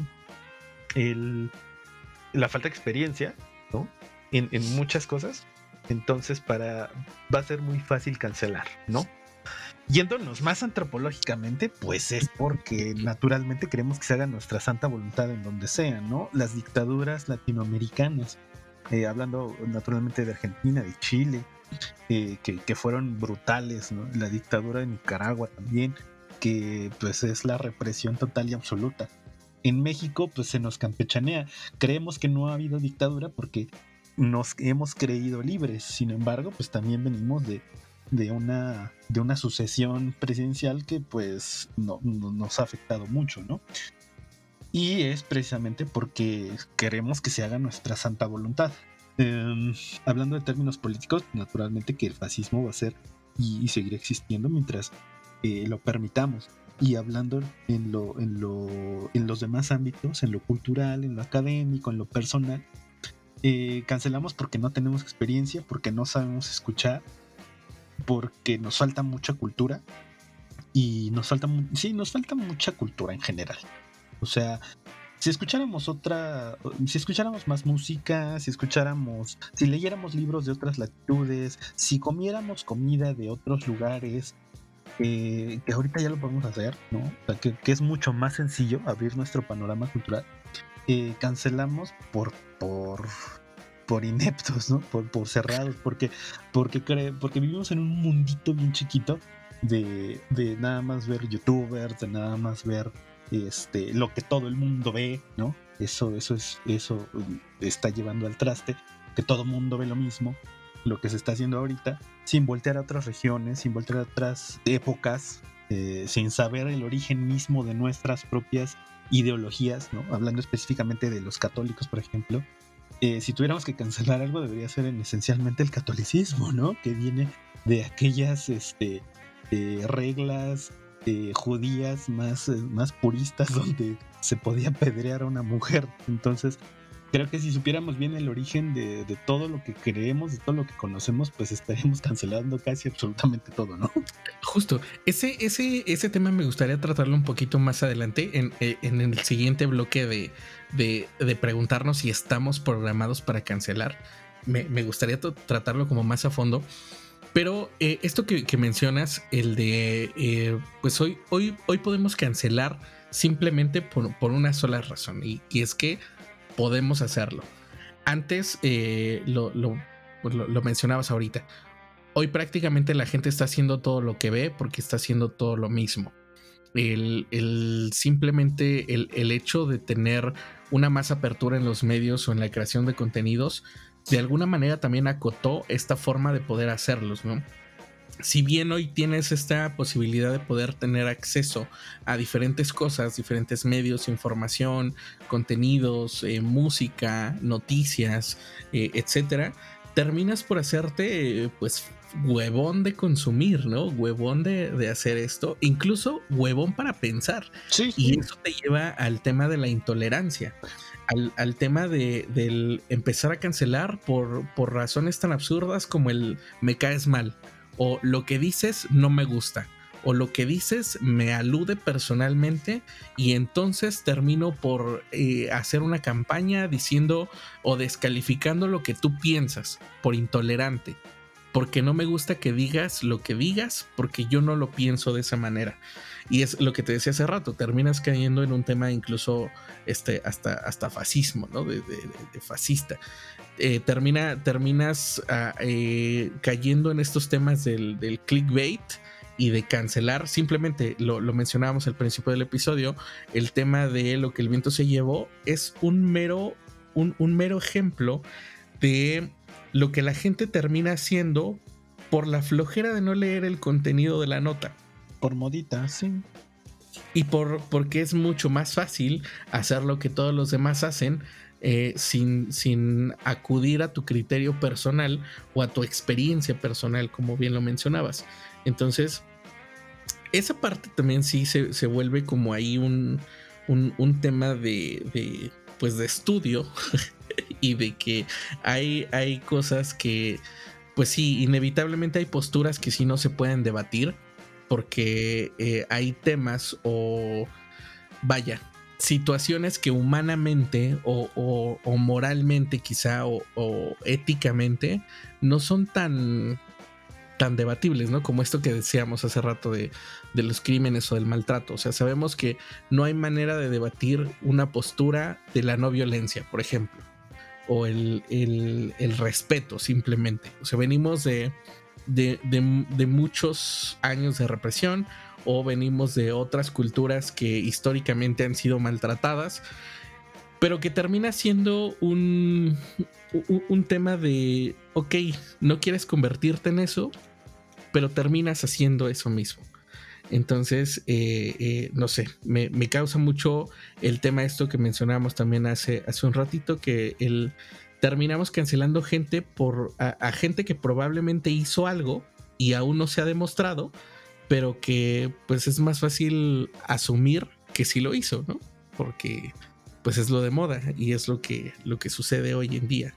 la falta de experiencia, ¿no? En muchas cosas. Entonces va a ser muy fácil cancelar, ¿no? Yéndonos más antropológicamente, pues es porque naturalmente queremos que se haga nuestra santa voluntad en donde sea, ¿no? Las dictaduras latinoamericanas, hablando naturalmente de Argentina, de Chile, que fueron brutales, ¿no? La dictadura de Nicaragua también, que pues es la represión total y absoluta. En México pues se nos campechanea, creemos que no ha habido dictadura porque nos hemos creído libres, sin embargo pues también venimos de una sucesión presidencial que pues no, nos ha afectado mucho, ¿no? Y es precisamente porque queremos que se haga nuestra santa voluntad. Hablando de términos políticos, naturalmente que el fascismo va a ser y seguirá existiendo mientras lo permitamos. Y hablando en los demás ámbitos, en lo cultural, en lo académico, en lo personal, cancelamos porque no tenemos experiencia, porque no sabemos escuchar, porque nos falta mucha cultura y nos falta mucha cultura en general. O sea, si escucháramos más música, si leyéramos libros de otras latitudes, si comiéramos comida de otros lugares, que ahorita ya lo podemos hacer, ¿no? O sea, que es mucho más sencillo abrir nuestro panorama cultural. Cancelamos por ineptos, ¿no? Por cerrados, porque vivimos en un mundito bien chiquito de nada más ver youtubers, de nada más ver lo que todo el mundo ve, ¿no? Eso está llevando al traste, que todo el mundo ve lo mismo, lo que se está haciendo ahorita, sin voltear a otras regiones, sin voltear a otras épocas, sin saber el origen mismo de nuestras propias ideologías, ¿no? Hablando específicamente de los católicos, por ejemplo. Si tuviéramos que cancelar algo, debería ser esencialmente el catolicismo, ¿no? Que viene de aquellas reglas judías más puristas donde se podía apedrear a una mujer. Entonces, creo que si supiéramos bien el origen de todo lo que creemos, de todo lo que conocemos, pues estaríamos cancelando casi absolutamente todo, ¿no? Justo, ese tema me gustaría tratarlo un poquito más adelante en el siguiente bloque de preguntarnos si estamos programados para cancelar. Me gustaría tratarlo como más a fondo. Pero esto que mencionas, el de pues hoy podemos cancelar simplemente por una sola razón, y es que podemos hacerlo. Antes lo mencionabas ahorita. Hoy prácticamente la gente está haciendo todo lo que ve porque está haciendo todo lo mismo. simplemente el hecho de tener una más apertura en los medios o en la creación de contenidos, de alguna manera también acotó esta forma de poder hacerlos, ¿no? Si bien hoy tienes esta posibilidad de poder tener acceso a diferentes cosas, diferentes medios, información, contenidos, música, noticias, etcétera, terminas por hacerte, pues, huevón de consumir, ¿no? Huevón de hacer esto, incluso huevón para pensar. Sí, sí. Y eso te lleva al tema de la intolerancia, al tema del empezar a cancelar por razones tan absurdas como el me caes mal, o lo que dices no me gusta, o lo que dices me alude personalmente, y entonces termino por hacer una campaña diciendo o descalificando lo que tú piensas por intolerante, porque no me gusta que digas lo que digas, porque yo no lo pienso de esa manera. Y es lo que te decía hace rato, terminas cayendo en un tema incluso hasta fascismo, ¿no? De fascista. Terminas cayendo en estos temas del clickbait y de cancelar. Simplemente lo mencionábamos al principio del episodio, el tema de lo que el viento se llevó es un mero ejemplo de lo que la gente termina haciendo por la flojera de no leer el contenido de la nota. Por modita, sí. Y porque es mucho más fácil hacer lo que todos los demás hacen, sin acudir a tu criterio personal o a tu experiencia personal, como bien lo mencionabas. Entonces, esa parte también sí se vuelve como ahí un tema de estudio y de que hay cosas que, pues sí, inevitablemente hay posturas que sí no se pueden debatir, porque hay temas o vaya, situaciones que humanamente o moralmente quizá o éticamente no son tan debatibles, ¿no? Como esto que decíamos hace rato de los crímenes o del maltrato. O sea, sabemos que no hay manera de debatir una postura de la no violencia, por ejemplo, o el respeto simplemente. O sea, venimos de muchos años de represión, o venimos de otras culturas que históricamente han sido maltratadas, pero que termina siendo un tema de, ok, no quieres convertirte en eso, pero terminas haciendo eso mismo. Entonces, no sé, me causa mucho el tema esto que mencionábamos también hace un ratito, que terminamos cancelando gente a gente que probablemente hizo algo y aún no se ha demostrado, pero que pues es más fácil asumir que sí lo hizo, ¿no? Porque pues es lo de moda y es lo que sucede hoy en día.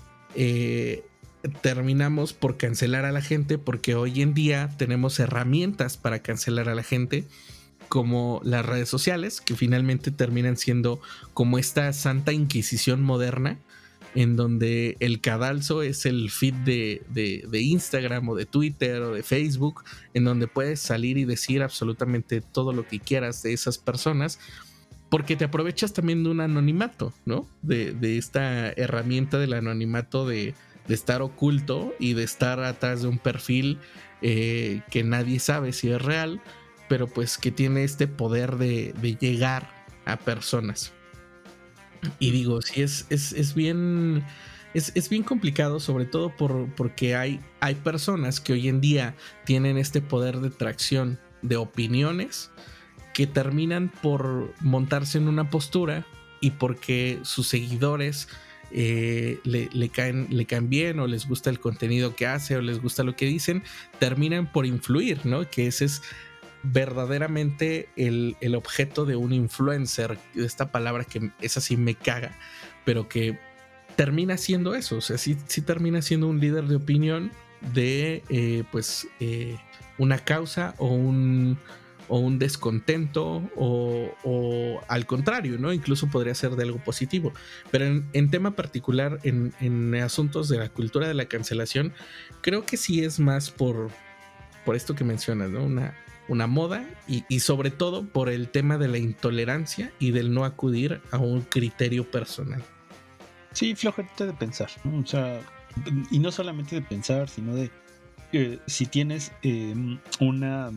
Terminamos por cancelar a la gente porque hoy en día tenemos herramientas para cancelar a la gente, como las redes sociales, que finalmente terminan siendo como esta santa inquisición moderna, en donde el cadalso es el feed de Instagram o de Twitter o de Facebook, en donde puedes salir y decir absolutamente todo lo que quieras de esas personas, porque te aprovechas también de un anonimato, ¿no? De esta herramienta del anonimato, de estar oculto y de estar atrás de un perfil que nadie sabe si es real, pero pues que tiene este poder de llegar a personas. Y digo, sí, es bien complicado, sobre todo porque hay personas que hoy en día tienen este poder de tracción de opiniones, que terminan por montarse en una postura, y porque sus seguidores le caen bien, o les gusta el contenido que hace, o les gusta lo que dicen, terminan por influir, ¿no? Que ese es verdaderamente el objeto de un influencer, esta palabra que es así, me caga, pero que termina siendo eso. O sea, sí termina siendo un líder de opinión de una causa o un descontento, o al contrario, ¿no? Incluso podría ser de algo positivo. Pero en tema particular, en asuntos de la cultura de la cancelación, creo que sí es más por esto que mencionas, ¿no? Una moda, y sobre todo por el tema de la intolerancia y del no acudir a un criterio personal. Sí, flojera de pensar, ¿no? O sea, y no solamente de pensar, sino de si tienes una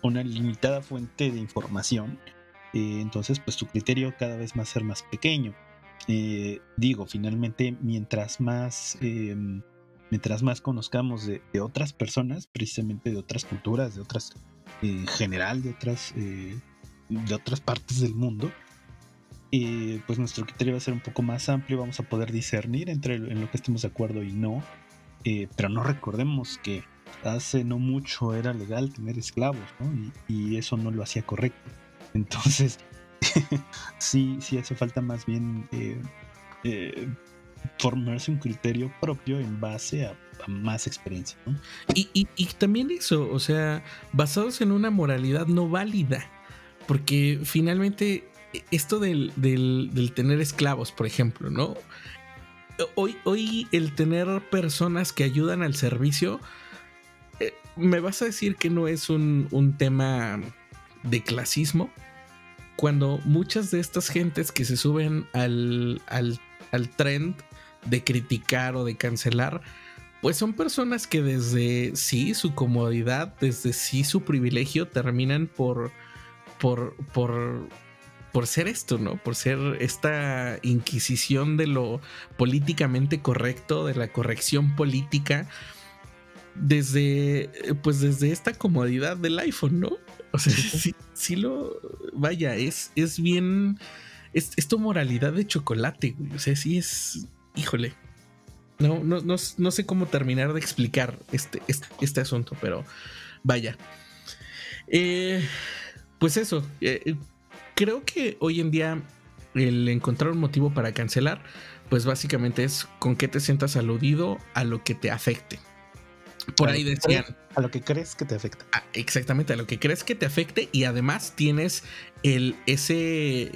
una limitada fuente de información, entonces pues tu criterio cada vez va a ser más pequeño. Digo, finalmente, mientras más conozcamos de otras personas, precisamente de otras culturas, de otras, en general, de otras partes del mundo, pues nuestro criterio va a ser un poco más amplio, vamos a poder discernir en lo que estemos de acuerdo y no. Pero no recordemos que hace no mucho era legal tener esclavos, ¿no? Y eso no lo hacía correcto. Entonces, sí hace falta más bien formarse un criterio propio en base a más experiencia, ¿no? Y también eso, o sea, basados en una moralidad no válida, porque finalmente esto del tener esclavos, por ejemplo, ¿no? Hoy el tener personas que ayudan al servicio, me vas a decir que no es un tema de clasismo, cuando muchas de estas gentes que se suben al trend de criticar o de cancelar, pues son personas que desde sí su comodidad, desde sí su privilegio, terminan por ser esto, ¿no? Por ser esta inquisición de lo políticamente correcto, de la corrección política, desde esta comodidad del iPhone, ¿no? O sea, sí lo... Vaya, es bien... Es tu moralidad de chocolate, güey. O sea, sí es... Híjole. No sé cómo terminar de explicar este asunto, pero vaya. Pues eso. Creo que hoy en día el encontrar un motivo para cancelar, pues básicamente es con qué te sientas aludido a lo que te afecte. Por ahí decían... A lo que crees que te afecta. Exactamente, a lo que crees que te afecte, y además tienes ese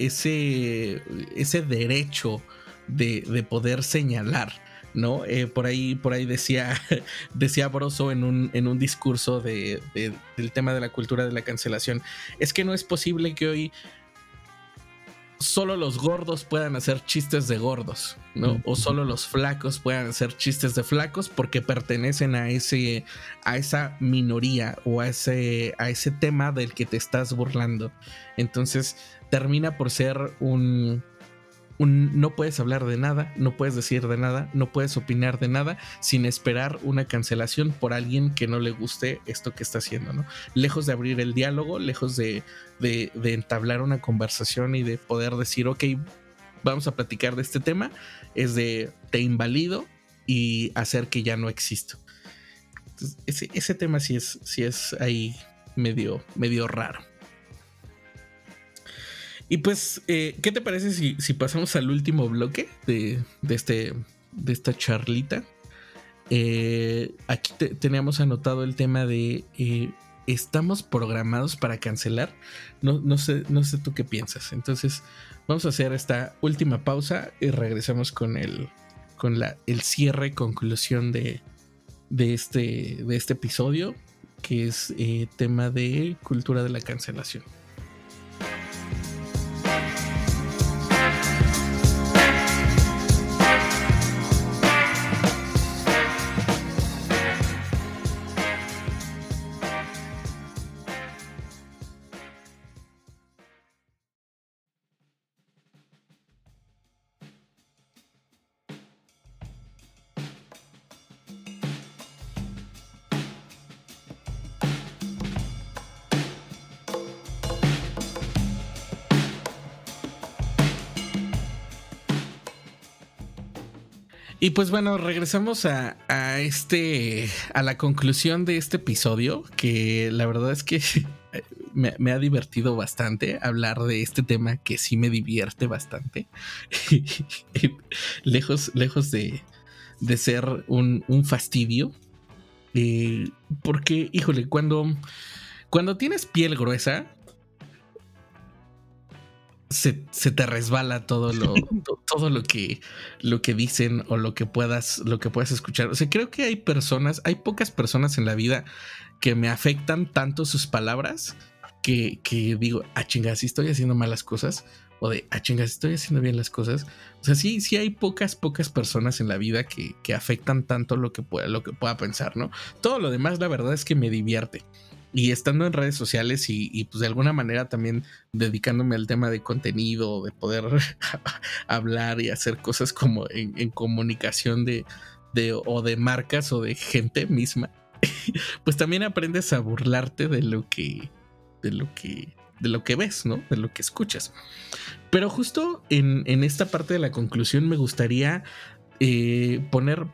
derecho de poder señalar, ¿no? Por ahí decía Broso en un discurso del tema de la cultura de la cancelación. Es que no es posible que hoy solo los gordos puedan hacer chistes de gordos, ¿no? O solo los flacos puedan hacer chistes de flacos porque pertenecen a esa minoría o a ese tema del que te estás burlando. Entonces termina por ser un no puedes hablar de nada, no puedes decir de nada, no puedes opinar de nada sin esperar una cancelación por alguien que no le guste esto que está haciendo, ¿no? Lejos de abrir el diálogo, lejos de entablar una conversación y de poder decir, ok, vamos a platicar de este tema, es de te invalido y hacer que ya no existo. Entonces, ese tema sí es ahí medio raro. Y pues, ¿qué te parece si pasamos al último bloque de esta charlita? Aquí teníamos anotado el tema de ¿estamos programados para cancelar? No sé tú qué piensas. Entonces, vamos a hacer esta última pausa y regresamos con el cierre, conclusión de este episodio, que es tema de cultura de la cancelación. Y pues bueno, regresamos a la conclusión de este episodio, que la verdad es que me ha divertido bastante hablar de este tema, que sí me divierte bastante. lejos de ser un fastidio. Porque, híjole, cuando tienes piel gruesa, se te resbala todo lo que dicen o lo que puedas escuchar. O sea, creo que hay pocas personas en la vida que me afectan tanto sus palabras que digo, chinga, si estoy haciendo malas cosas, o de chinga, si estoy haciendo bien las cosas. O sea, sí hay pocas personas en la vida que afectan tanto lo que pueda pensar, ¿no? Todo lo demás, la verdad es que me divierte. Y estando en redes sociales y pues de alguna manera también dedicándome al tema de contenido, de poder hablar y hacer cosas como en comunicación o de marcas o de gente misma, pues también aprendes a burlarte de lo que ves, ¿no? De lo que escuchas. Pero justo en esta parte de la conclusión me gustaría poner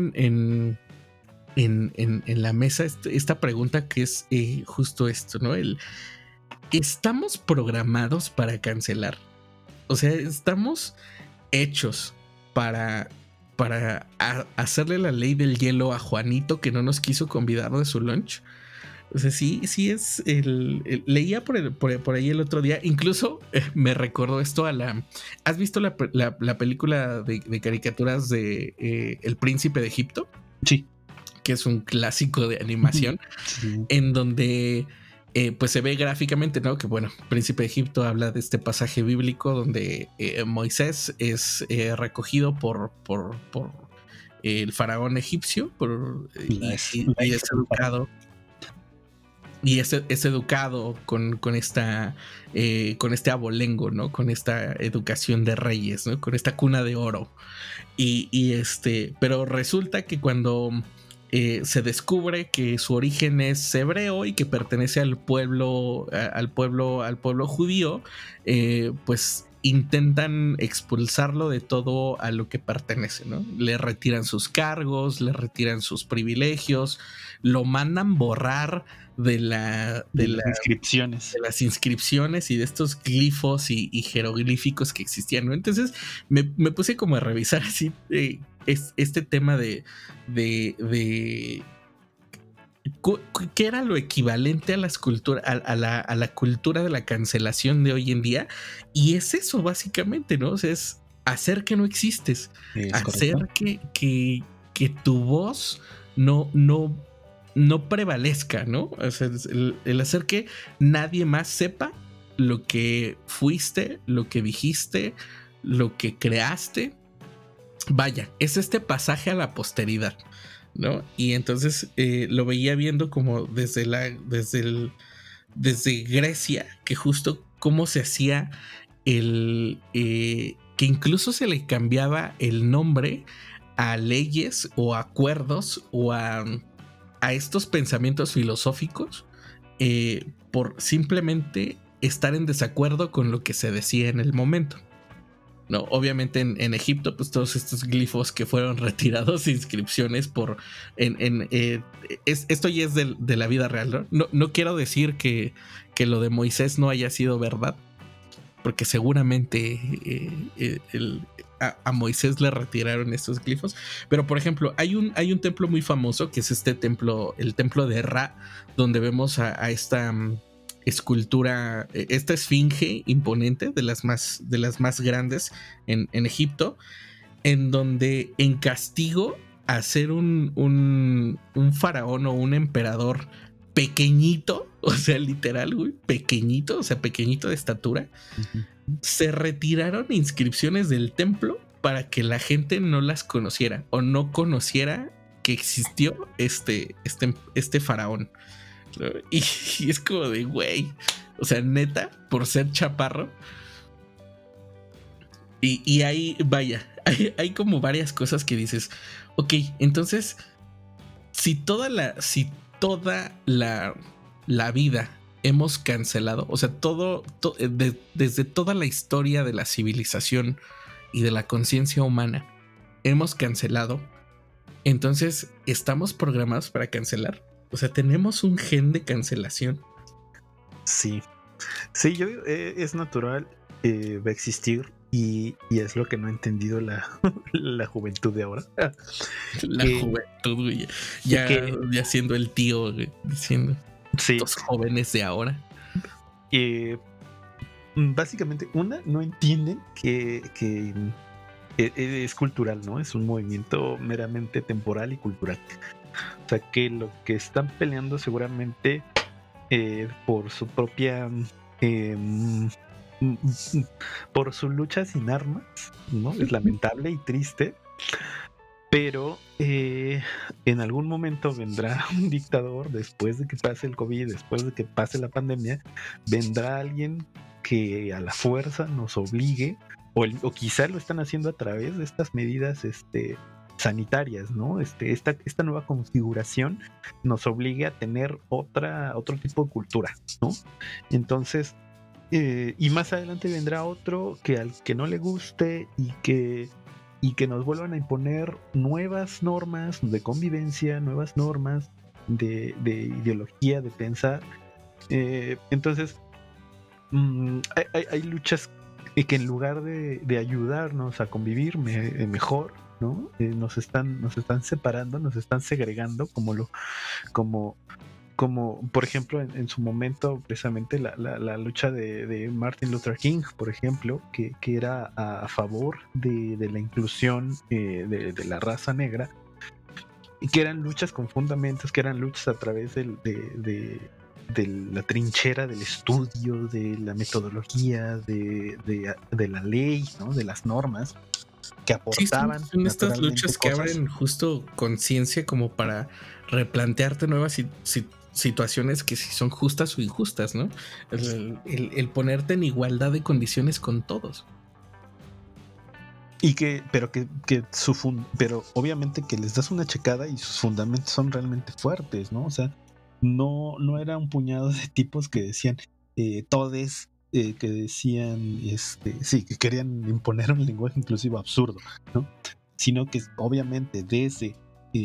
en la mesa esta pregunta que es justo esto, ¿no? ¿Estamos programados para cancelar? O sea, ¿estamos hechos para hacerle la ley del hielo a Juanito que no nos quiso convidar de su lunch? O sea, sí es leía por ahí el otro día, incluso me recordó esto ¿has visto la película de caricaturas de El Príncipe de Egipto? Sí. Que es un clásico de animación, sí. En donde pues se ve gráficamente, ¿no? Que bueno, Príncipe de Egipto habla de este pasaje bíblico donde Moisés es recogido por el faraón egipcio y es educado. Y es educado con este abolengo, ¿no? Con esta educación de reyes, ¿no? Con esta cuna de oro. Pero resulta que cuando se descubre que su origen es hebreo y que pertenece al pueblo judío, pues intentan expulsarlo de todo a lo que pertenece, ¿no? Le retiran sus cargos, le retiran sus privilegios, lo mandan borrar de las inscripciones y de estos glifos y jeroglíficos que existían, ¿no? Entonces me puse como a revisar así este tema de qué era lo equivalente a la cultura de la cancelación de hoy en día, y es eso básicamente, ¿no? O sea, es hacer que no existes, hacer que tu voz no prevalezca, ¿no? O sea, el hacer que nadie más sepa lo que fuiste, lo que dijiste, lo que creaste. Vaya, es este pasaje a la posteridad, ¿no? Y entonces lo veía viendo como desde Grecia, que justo cómo se hacía que incluso se le cambiaba el nombre a leyes o acuerdos o a estos pensamientos filosóficos por simplemente estar en desacuerdo con lo que se decía en el momento. No, obviamente en Egipto, pues todos estos glifos que fueron retirados, inscripciones esto ya es de la vida real, ¿no? No quiero decir que lo de Moisés no haya sido verdad, porque seguramente a Moisés le retiraron estos glifos, pero por ejemplo hay un templo muy famoso que es el templo de Ra, donde vemos a esta escultura, esta esfinge imponente de las más grandes en Egipto, en donde en castigo a ser un faraón o un emperador pequeñito, o sea, literal, güey, pequeñito, o sea, pequeñito de estatura, se retiraron inscripciones del templo para que la gente no las conociera o no conociera que existió este faraón. Y es como de, güey, o sea, neta, por ser chaparro. Y ahí, vaya, hay como varias cosas que dices, ok, entonces, si toda la vida hemos cancelado, o sea, desde toda la historia de la civilización y de la conciencia humana, hemos cancelado, entonces, ¿estamos programados para cancelar? O sea, ¿tenemos un gen de cancelación? Sí, yo es natural, va a existir y es lo que no ha entendido la juventud de ahora. La juventud, güey. Ya siendo el tío, güey, diciendo los jóvenes de ahora. Básicamente, no entienden que es cultural, ¿no? Es un movimiento meramente temporal y cultural. O sea, que lo que están peleando seguramente por su propia por su lucha sin armas, ¿no? Es lamentable y triste, Pero en algún momento vendrá un dictador, después de que pase el COVID, después de que pase la pandemia, vendrá alguien que a la fuerza nos obligue, o quizá lo están haciendo a través de estas medidas sanitarias, ¿no? Esta nueva configuración nos obligue a tener otro tipo de cultura, ¿no? Entonces, y más adelante vendrá otro que al que no le guste y que nos vuelvan a imponer nuevas normas de convivencia, nuevas normas de ideología, de pensar. Entonces, hay luchas que en lugar de ayudarnos a convivir mejor, ¿no? Nos están separando, nos están segregando, como por ejemplo en su momento precisamente la lucha de Martin Luther King, por ejemplo, que era a favor de la inclusión de la raza negra, y que eran luchas con fundamentos, que eran luchas a través de la trinchera del estudio, de la metodología, de la ley, ¿no? De las normas que aportaban. Sí, son estas luchas que abren justo conciencia como para replantearte nuevas situaciones que si son justas o injustas, ¿no? El ponerte en igualdad de condiciones con todos. Y pero obviamente que les das una checada y sus fundamentos son realmente fuertes, ¿no? O sea, no era un puñado de tipos que decían todes, que decían, sí, que querían imponer un lenguaje inclusivo absurdo, ¿no? Sino que obviamente desde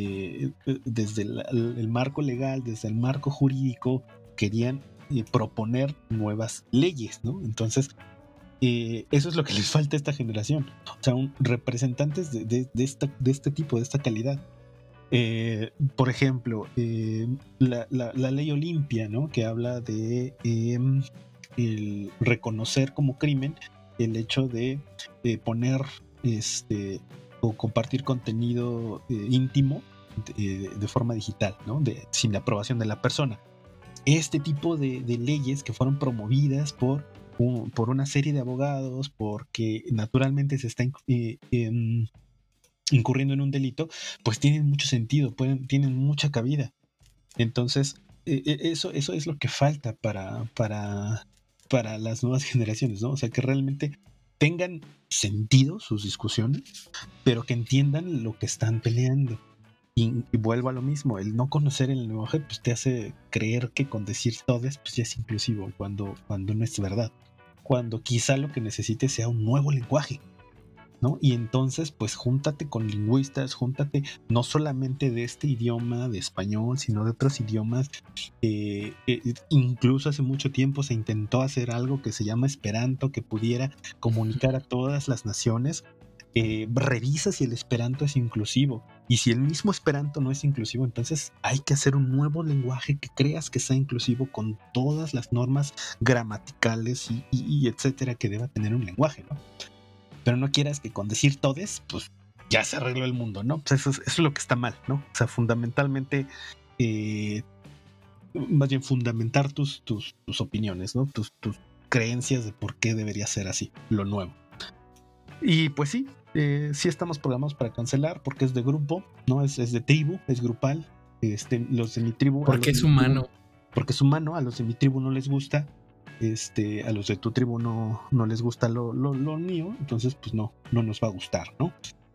el marco legal, desde el marco jurídico, querían proponer nuevas leyes, ¿no? Entonces, eso es lo que les falta a esta generación. O sea, representantes de este tipo, de esta calidad. Por ejemplo, la ley Olimpia, ¿no? Que habla de el reconocer como crimen el hecho de poner o compartir contenido íntimo de forma digital, ¿no? Sin la aprobación de la persona. Este tipo de leyes que fueron promovidas por una serie de abogados, porque naturalmente se está incurriendo en un delito, pues tienen mucho sentido, tienen mucha cabida. Entonces, eso es lo que falta para las nuevas generaciones, ¿no? O sea, que realmente tengan sentido sus discusiones, pero que entiendan lo que están peleando. Y vuelvo a lo mismo, el no conocer el lenguaje pues te hace creer que con decir todes pues ya es inclusivo, cuando no es verdad. Cuando quizá lo que necesites sea un nuevo lenguaje, ¿no? Y entonces pues júntate con lingüistas, júntate no solamente de este idioma de español, sino de otros idiomas. Incluso hace mucho tiempo se intentó hacer algo que se llama Esperanto, que pudiera comunicar a todas las naciones. Revisa si el Esperanto es inclusivo, y si el mismo Esperanto no es inclusivo, entonces hay que hacer un nuevo lenguaje que creas que sea inclusivo con todas las normas gramaticales y etcétera que deba tener un lenguaje, ¿no? Pero no quieras que con decir todes, pues ya se arregló el mundo, ¿no? Pues eso es lo que está mal, ¿no? O sea, fundamentalmente, más bien fundamentar tus opiniones, ¿no? Tus creencias de por qué debería ser así, lo nuevo. Y pues sí, sí estamos programados para cancelar porque es de grupo, ¿no? Es de tribu, es grupal. Los de mi tribu... Porque es humano. Porque es humano, a los de mi tribu no les gusta. A los de tu tribu no les gusta lo mío, entonces pues no nos va a gustar, ¿no?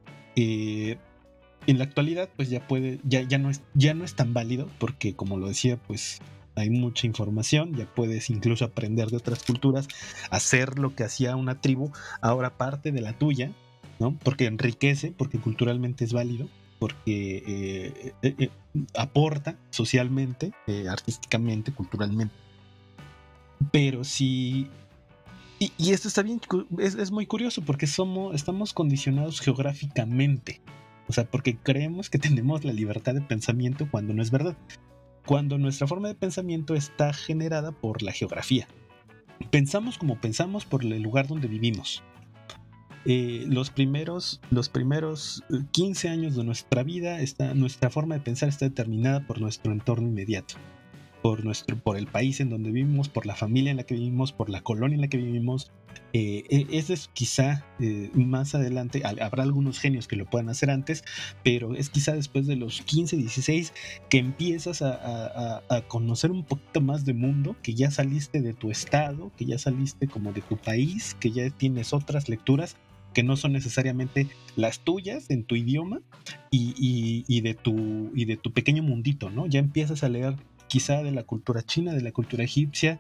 En la actualidad pues ya no es tan válido porque, como lo decía, pues hay mucha información, ya puedes incluso aprender de otras culturas, hacer lo que hacía una tribu, ahora parte de la tuya, ¿no? Porque enriquece, porque culturalmente es válido, porque aporta socialmente, artísticamente, culturalmente. Pero sí, y esto está bien, es muy curioso porque estamos condicionados geográficamente, o sea, porque creemos que tenemos la libertad de pensamiento cuando no es verdad, cuando nuestra forma de pensamiento está generada por la geografía. Pensamos como pensamos por el lugar donde vivimos. Los primeros 15 años de nuestra vida, nuestra forma de pensar está determinada por nuestro entorno inmediato. por el país en donde vivimos, por la familia en la que vivimos, por la colonia en la que vivimos. Ese es quizá más adelante, habrá algunos genios que lo puedan hacer antes, pero es quizá después de los 15, 16 que empiezas a conocer un poquito más de mundo, que ya saliste de tu estado, que ya saliste como de tu país, que ya tienes otras lecturas que no son necesariamente las tuyas en tu idioma y de tu pequeño mundito, ¿no? Ya empiezas a leer quizá de la cultura china, de la cultura egipcia,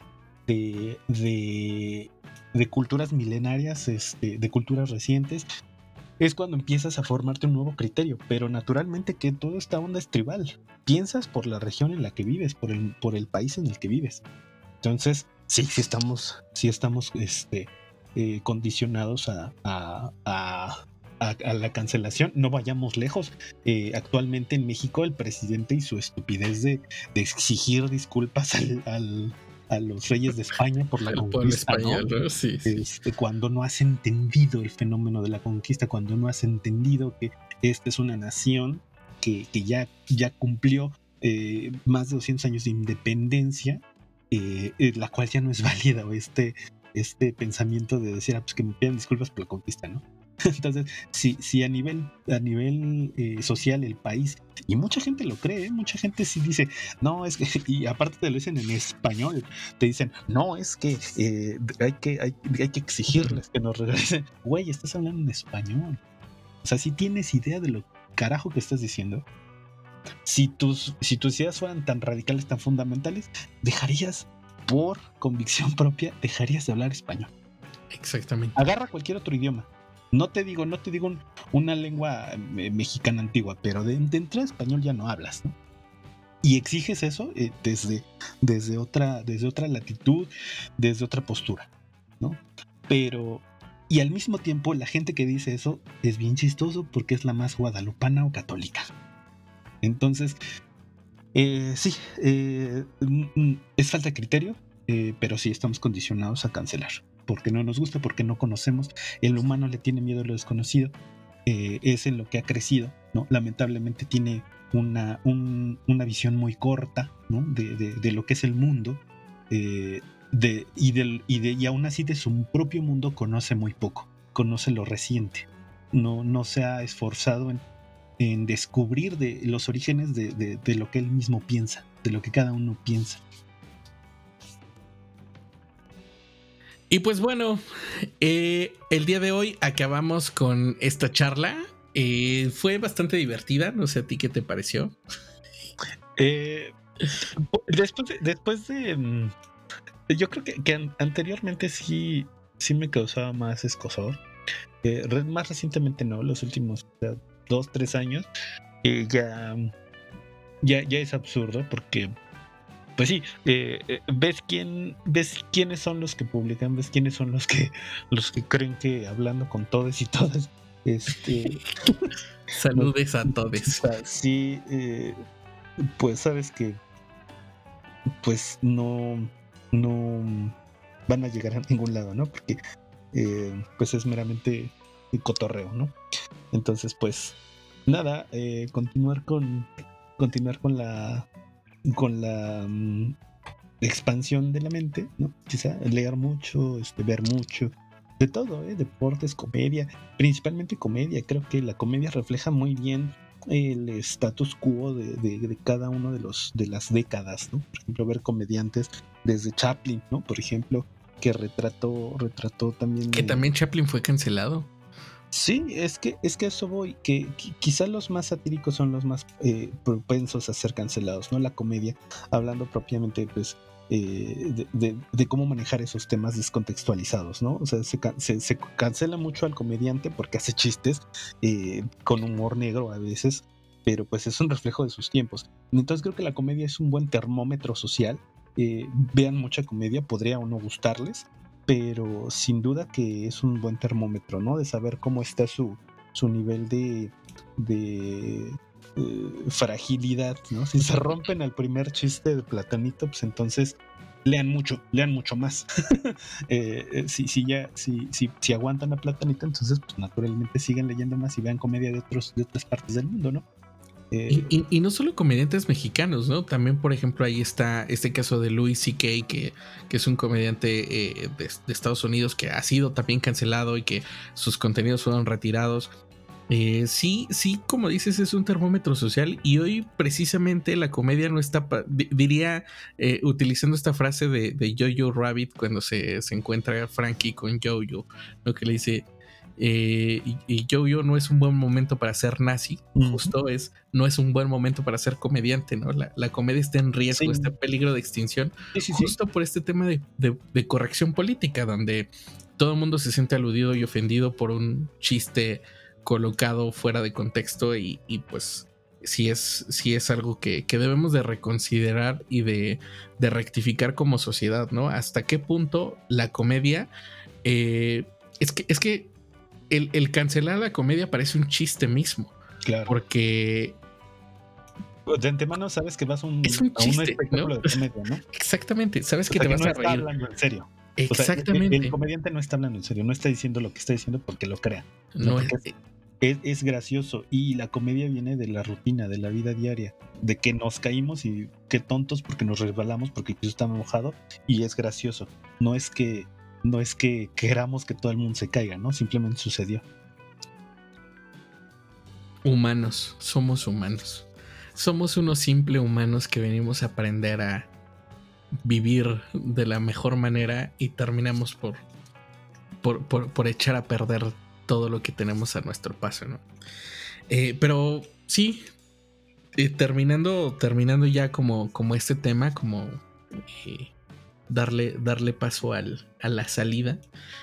de culturas milenarias, de culturas recientes. Es cuando empiezas a formarte un nuevo criterio, pero naturalmente que toda esta onda es tribal. Piensas por la región en la que vives, por el país en el que vives. Entonces, sí estamos condicionados a la cancelación. No vayamos lejos. Actualmente en México el presidente y su estupidez de exigir disculpas a los reyes de España por la conquista, español, ¿no? Sí. Cuando no has entendido el fenómeno de la conquista, cuando no has entendido que esta es una nación que ya cumplió más de 200 años de independencia, la cual ya no es válida, o este pensamiento de decir, pues que me pidan disculpas por la conquista, ¿no? Entonces, si a nivel social el país, y mucha gente lo cree, mucha gente sí dice, no, es que, y aparte te lo dicen en español, te dicen, no, es que hay que exigirles que nos regresen. Güey, estás hablando en español. O sea, si tienes idea de lo carajo que estás diciendo, si tus ideas fueran tan radicales, tan fundamentales, dejarías, por convicción propia, dejarías de hablar español. Exactamente. Agarra cualquier otro idioma. No te digo una lengua mexicana antigua, pero de entrada español ya no hablas, ¿no? Y exiges eso desde otra latitud, desde otra postura, ¿no? Pero, y al mismo tiempo, la gente que dice eso es bien chistoso porque es la más guadalupana o católica. Entonces, sí, es falta de criterio, pero sí estamos condicionados a cancelar. Porque no nos gusta, porque no conocemos. El humano le tiene miedo a lo desconocido. Es en lo que ha crecido, ¿no? Lamentablemente tiene una visión muy corta, ¿no? de lo que es el mundo. Y aún así de su propio mundo conoce muy poco. Conoce lo reciente. No se ha esforzado en descubrir de los orígenes de lo que él mismo piensa, de lo que cada uno piensa. Y pues bueno, el día de hoy acabamos con esta charla. Fue bastante divertida, no sé a ti qué te pareció. Después de yo creo que anteriormente sí me causaba más escozor. Más recientemente no, los últimos 2-3 años ya es absurdo porque pues sí, ves quiénes son los que publican, ves quiénes son los que creen que hablando con todos y todas, saludes a todos. Sí, pues sabes que pues no van a llegar a ningún lado, ¿no? Porque pues es meramente cotorreo, ¿no? Entonces, pues nada, continuar con la expansión de la mente, ¿no? Quizá leer mucho, ver mucho, de todo, deportes, comedia, principalmente comedia. Creo que la comedia refleja muy bien el status quo de cada uno de las décadas, ¿no? Por ejemplo, ver comediantes desde Chaplin, ¿no? Por ejemplo, que retrató también... Que también Chaplin fue cancelado. Sí, es que eso voy, que quizá los más satíricos son los más propensos a ser cancelados, ¿no? La comedia, hablando propiamente, pues, de cómo manejar esos temas descontextualizados, ¿no? O sea, se cancela mucho al comediante porque hace chistes con humor negro a veces, pero pues es un reflejo de sus tiempos. Entonces creo que la comedia es un buen termómetro social. Vean mucha comedia, podría o no gustarles, pero sin duda que es un buen termómetro, ¿no? De saber cómo está su nivel de fragilidad, ¿no? Si se rompen al primer chiste de Platanito, pues entonces lean mucho más. Si aguantan a Platanito, entonces pues naturalmente sigan leyendo más y vean comedia de otras partes del mundo, ¿no? Y no solo comediantes mexicanos, ¿no? También, por ejemplo, ahí está este caso de Louis C.K., que es un comediante de Estados Unidos que ha sido también cancelado y que sus contenidos fueron retirados. Sí, como dices, es un termómetro social, y hoy precisamente la comedia no está, diría, utilizando esta frase de Jojo Rabbit cuando se encuentra Frankie con Jojo, lo que le dice, y Jojo, no es un buen momento para ser nazi, justo no es un buen momento para ser comediante, ¿no? La comedia está en riesgo, está en peligro de extinción, justo por este tema de corrección política, donde todo el mundo se siente aludido y ofendido por un chiste colocado fuera de contexto, y pues sí es algo que debemos de reconsiderar y de rectificar como sociedad, ¿no? Hasta qué punto la comedia, es que el cancelar la comedia parece un chiste mismo. Claro. Porque de antemano sabes que vas a un espectáculo, ¿no?, de comedia, ¿no? Exactamente, sabes que te vas a reír. Está hablando en serio. Exactamente. O sea, el comediante no está hablando en serio, no está diciendo lo que está diciendo porque lo crea. No, es gracioso, y la comedia viene de la rutina, de la vida diaria, de que nos caímos y qué tontos porque nos resbalamos, porque yo estaba mojado, y es gracioso. No es que queramos que todo el mundo se caiga, ¿no? Simplemente sucedió. Humanos, somos humanos. Somos unos simples humanos que venimos a aprender a vivir de la mejor manera, y terminamos por echar a perder todo lo que tenemos a nuestro paso, ¿no? Pero sí, terminando ya como este tema, como darle paso a la salida,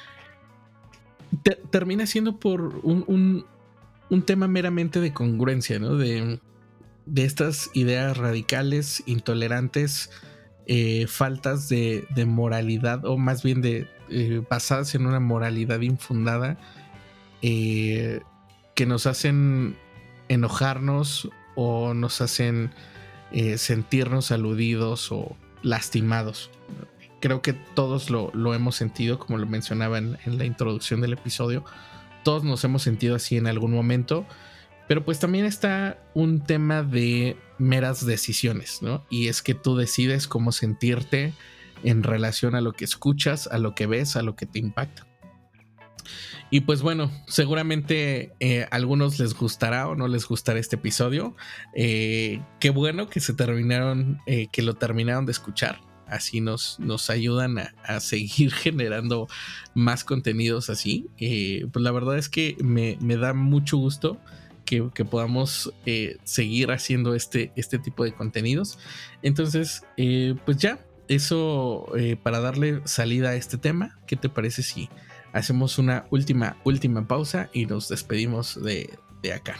termina siendo por un tema meramente de congruencia, ¿no? De estas ideas radicales, intolerantes, faltas de moralidad, o más bien basadas en una moralidad infundada, que nos hacen enojarnos o nos hacen sentirnos aludidos o lastimados. Creo que todos lo hemos sentido, como lo mencionaba en la introducción del episodio. Todos nos hemos sentido así en algún momento, pero pues también está un tema de meras decisiones, ¿no? Y es que tú decides cómo sentirte en relación a lo que escuchas, a lo que ves, a lo que te impacta. Y pues bueno, seguramente a algunos les gustará o no les gustará este episodio. Qué bueno que que lo terminaron de escuchar. Así nos ayudan a seguir generando más contenidos así. Pues la verdad es que me da mucho gusto que podamos seguir haciendo este tipo de contenidos. Entonces, pues ya, eso para darle salida a este tema. ¿Qué te parece si hacemos una última pausa y nos despedimos de acá?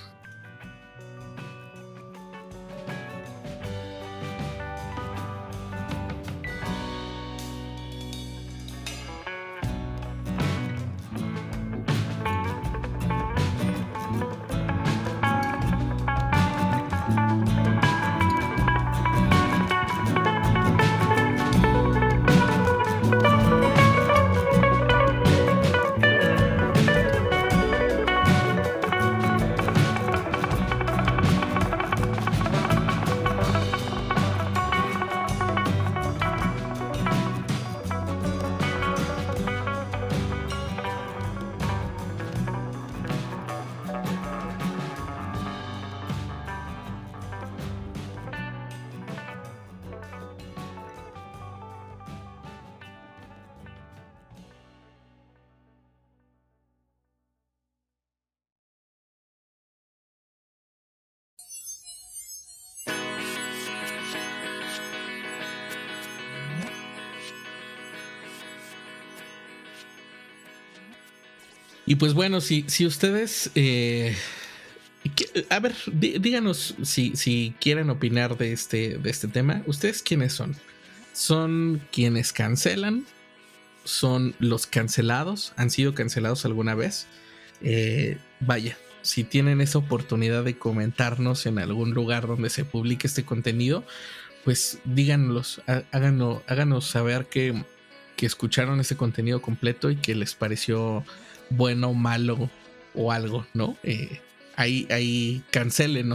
Y pues bueno, si ustedes... a ver, díganos si quieren opinar de este tema. ¿Ustedes quiénes son? ¿Son quienes cancelan? ¿Son los cancelados? ¿Han sido cancelados alguna vez? Vaya, si tienen esa oportunidad de comentarnos en algún lugar donde se publique este contenido, pues díganos, háganos saber que escucharon ese contenido completo y que les pareció bueno, malo o algo, ¿no? Ahí cancélenos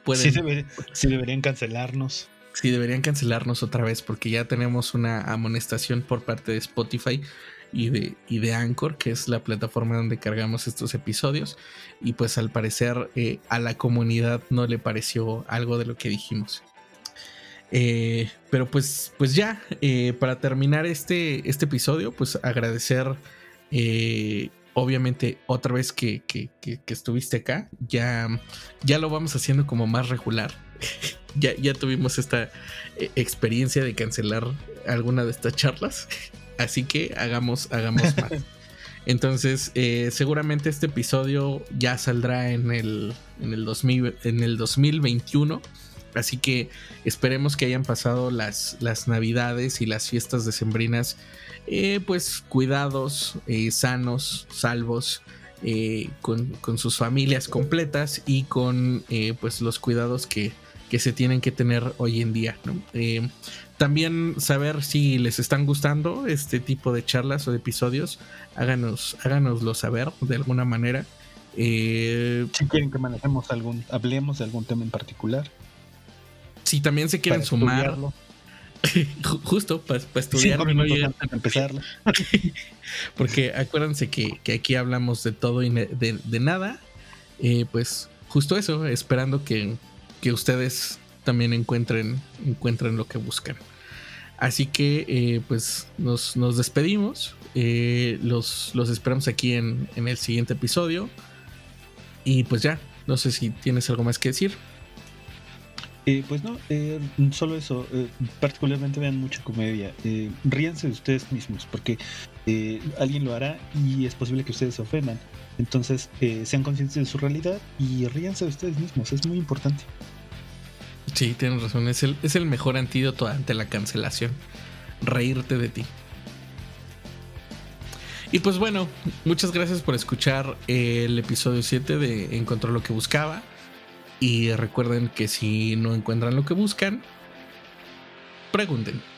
pueden... Sí deberían cancelarnos. Sí, deberían cancelarnos otra vez porque ya tenemos una amonestación por parte de Spotify y de Anchor, que es la plataforma donde cargamos estos episodios. Y pues al parecer a la comunidad no le pareció algo de lo que dijimos. Pero pues ya, para terminar este episodio, pues agradecer obviamente otra vez que estuviste acá. Ya lo vamos haciendo como más regular. Ya tuvimos esta experiencia de cancelar alguna de estas charlas, así que hagamos más. Entonces seguramente este episodio ya saldrá en el 2021. Así que esperemos que hayan pasado las navidades y las fiestas decembrinas pues cuidados, sanos, salvos, con sus familias completas y con pues los cuidados que se tienen que tener hoy en día, ¿no? También saber si les están gustando este tipo de charlas o de episodios. Háganoslo saber de alguna manera. Si quieren que hablemos de algún tema en particular. Si también se quieren sumar, justo para estudiar, no antes de empezarlo. Porque acuérdense que aquí hablamos de todo y de nada. Pues justo eso, esperando que ustedes también encuentren lo que buscan. Así que pues nos despedimos. Los esperamos aquí en el siguiente episodio. Y pues ya, no sé si tienes algo más que decir. Pues no, solo eso. Particularmente vean mucha comedia. Ríanse de ustedes mismos, porque alguien lo hará y es posible que ustedes se ofendan. Entonces sean conscientes de su realidad y ríanse de ustedes mismos. Es muy importante. Sí, tienes razón. Es el mejor antídoto ante la cancelación. Reírte de ti. Y pues bueno, muchas gracias por escuchar el episodio 7 de Encontró lo que buscaba. Y recuerden que si no encuentran lo que buscan, pregunten.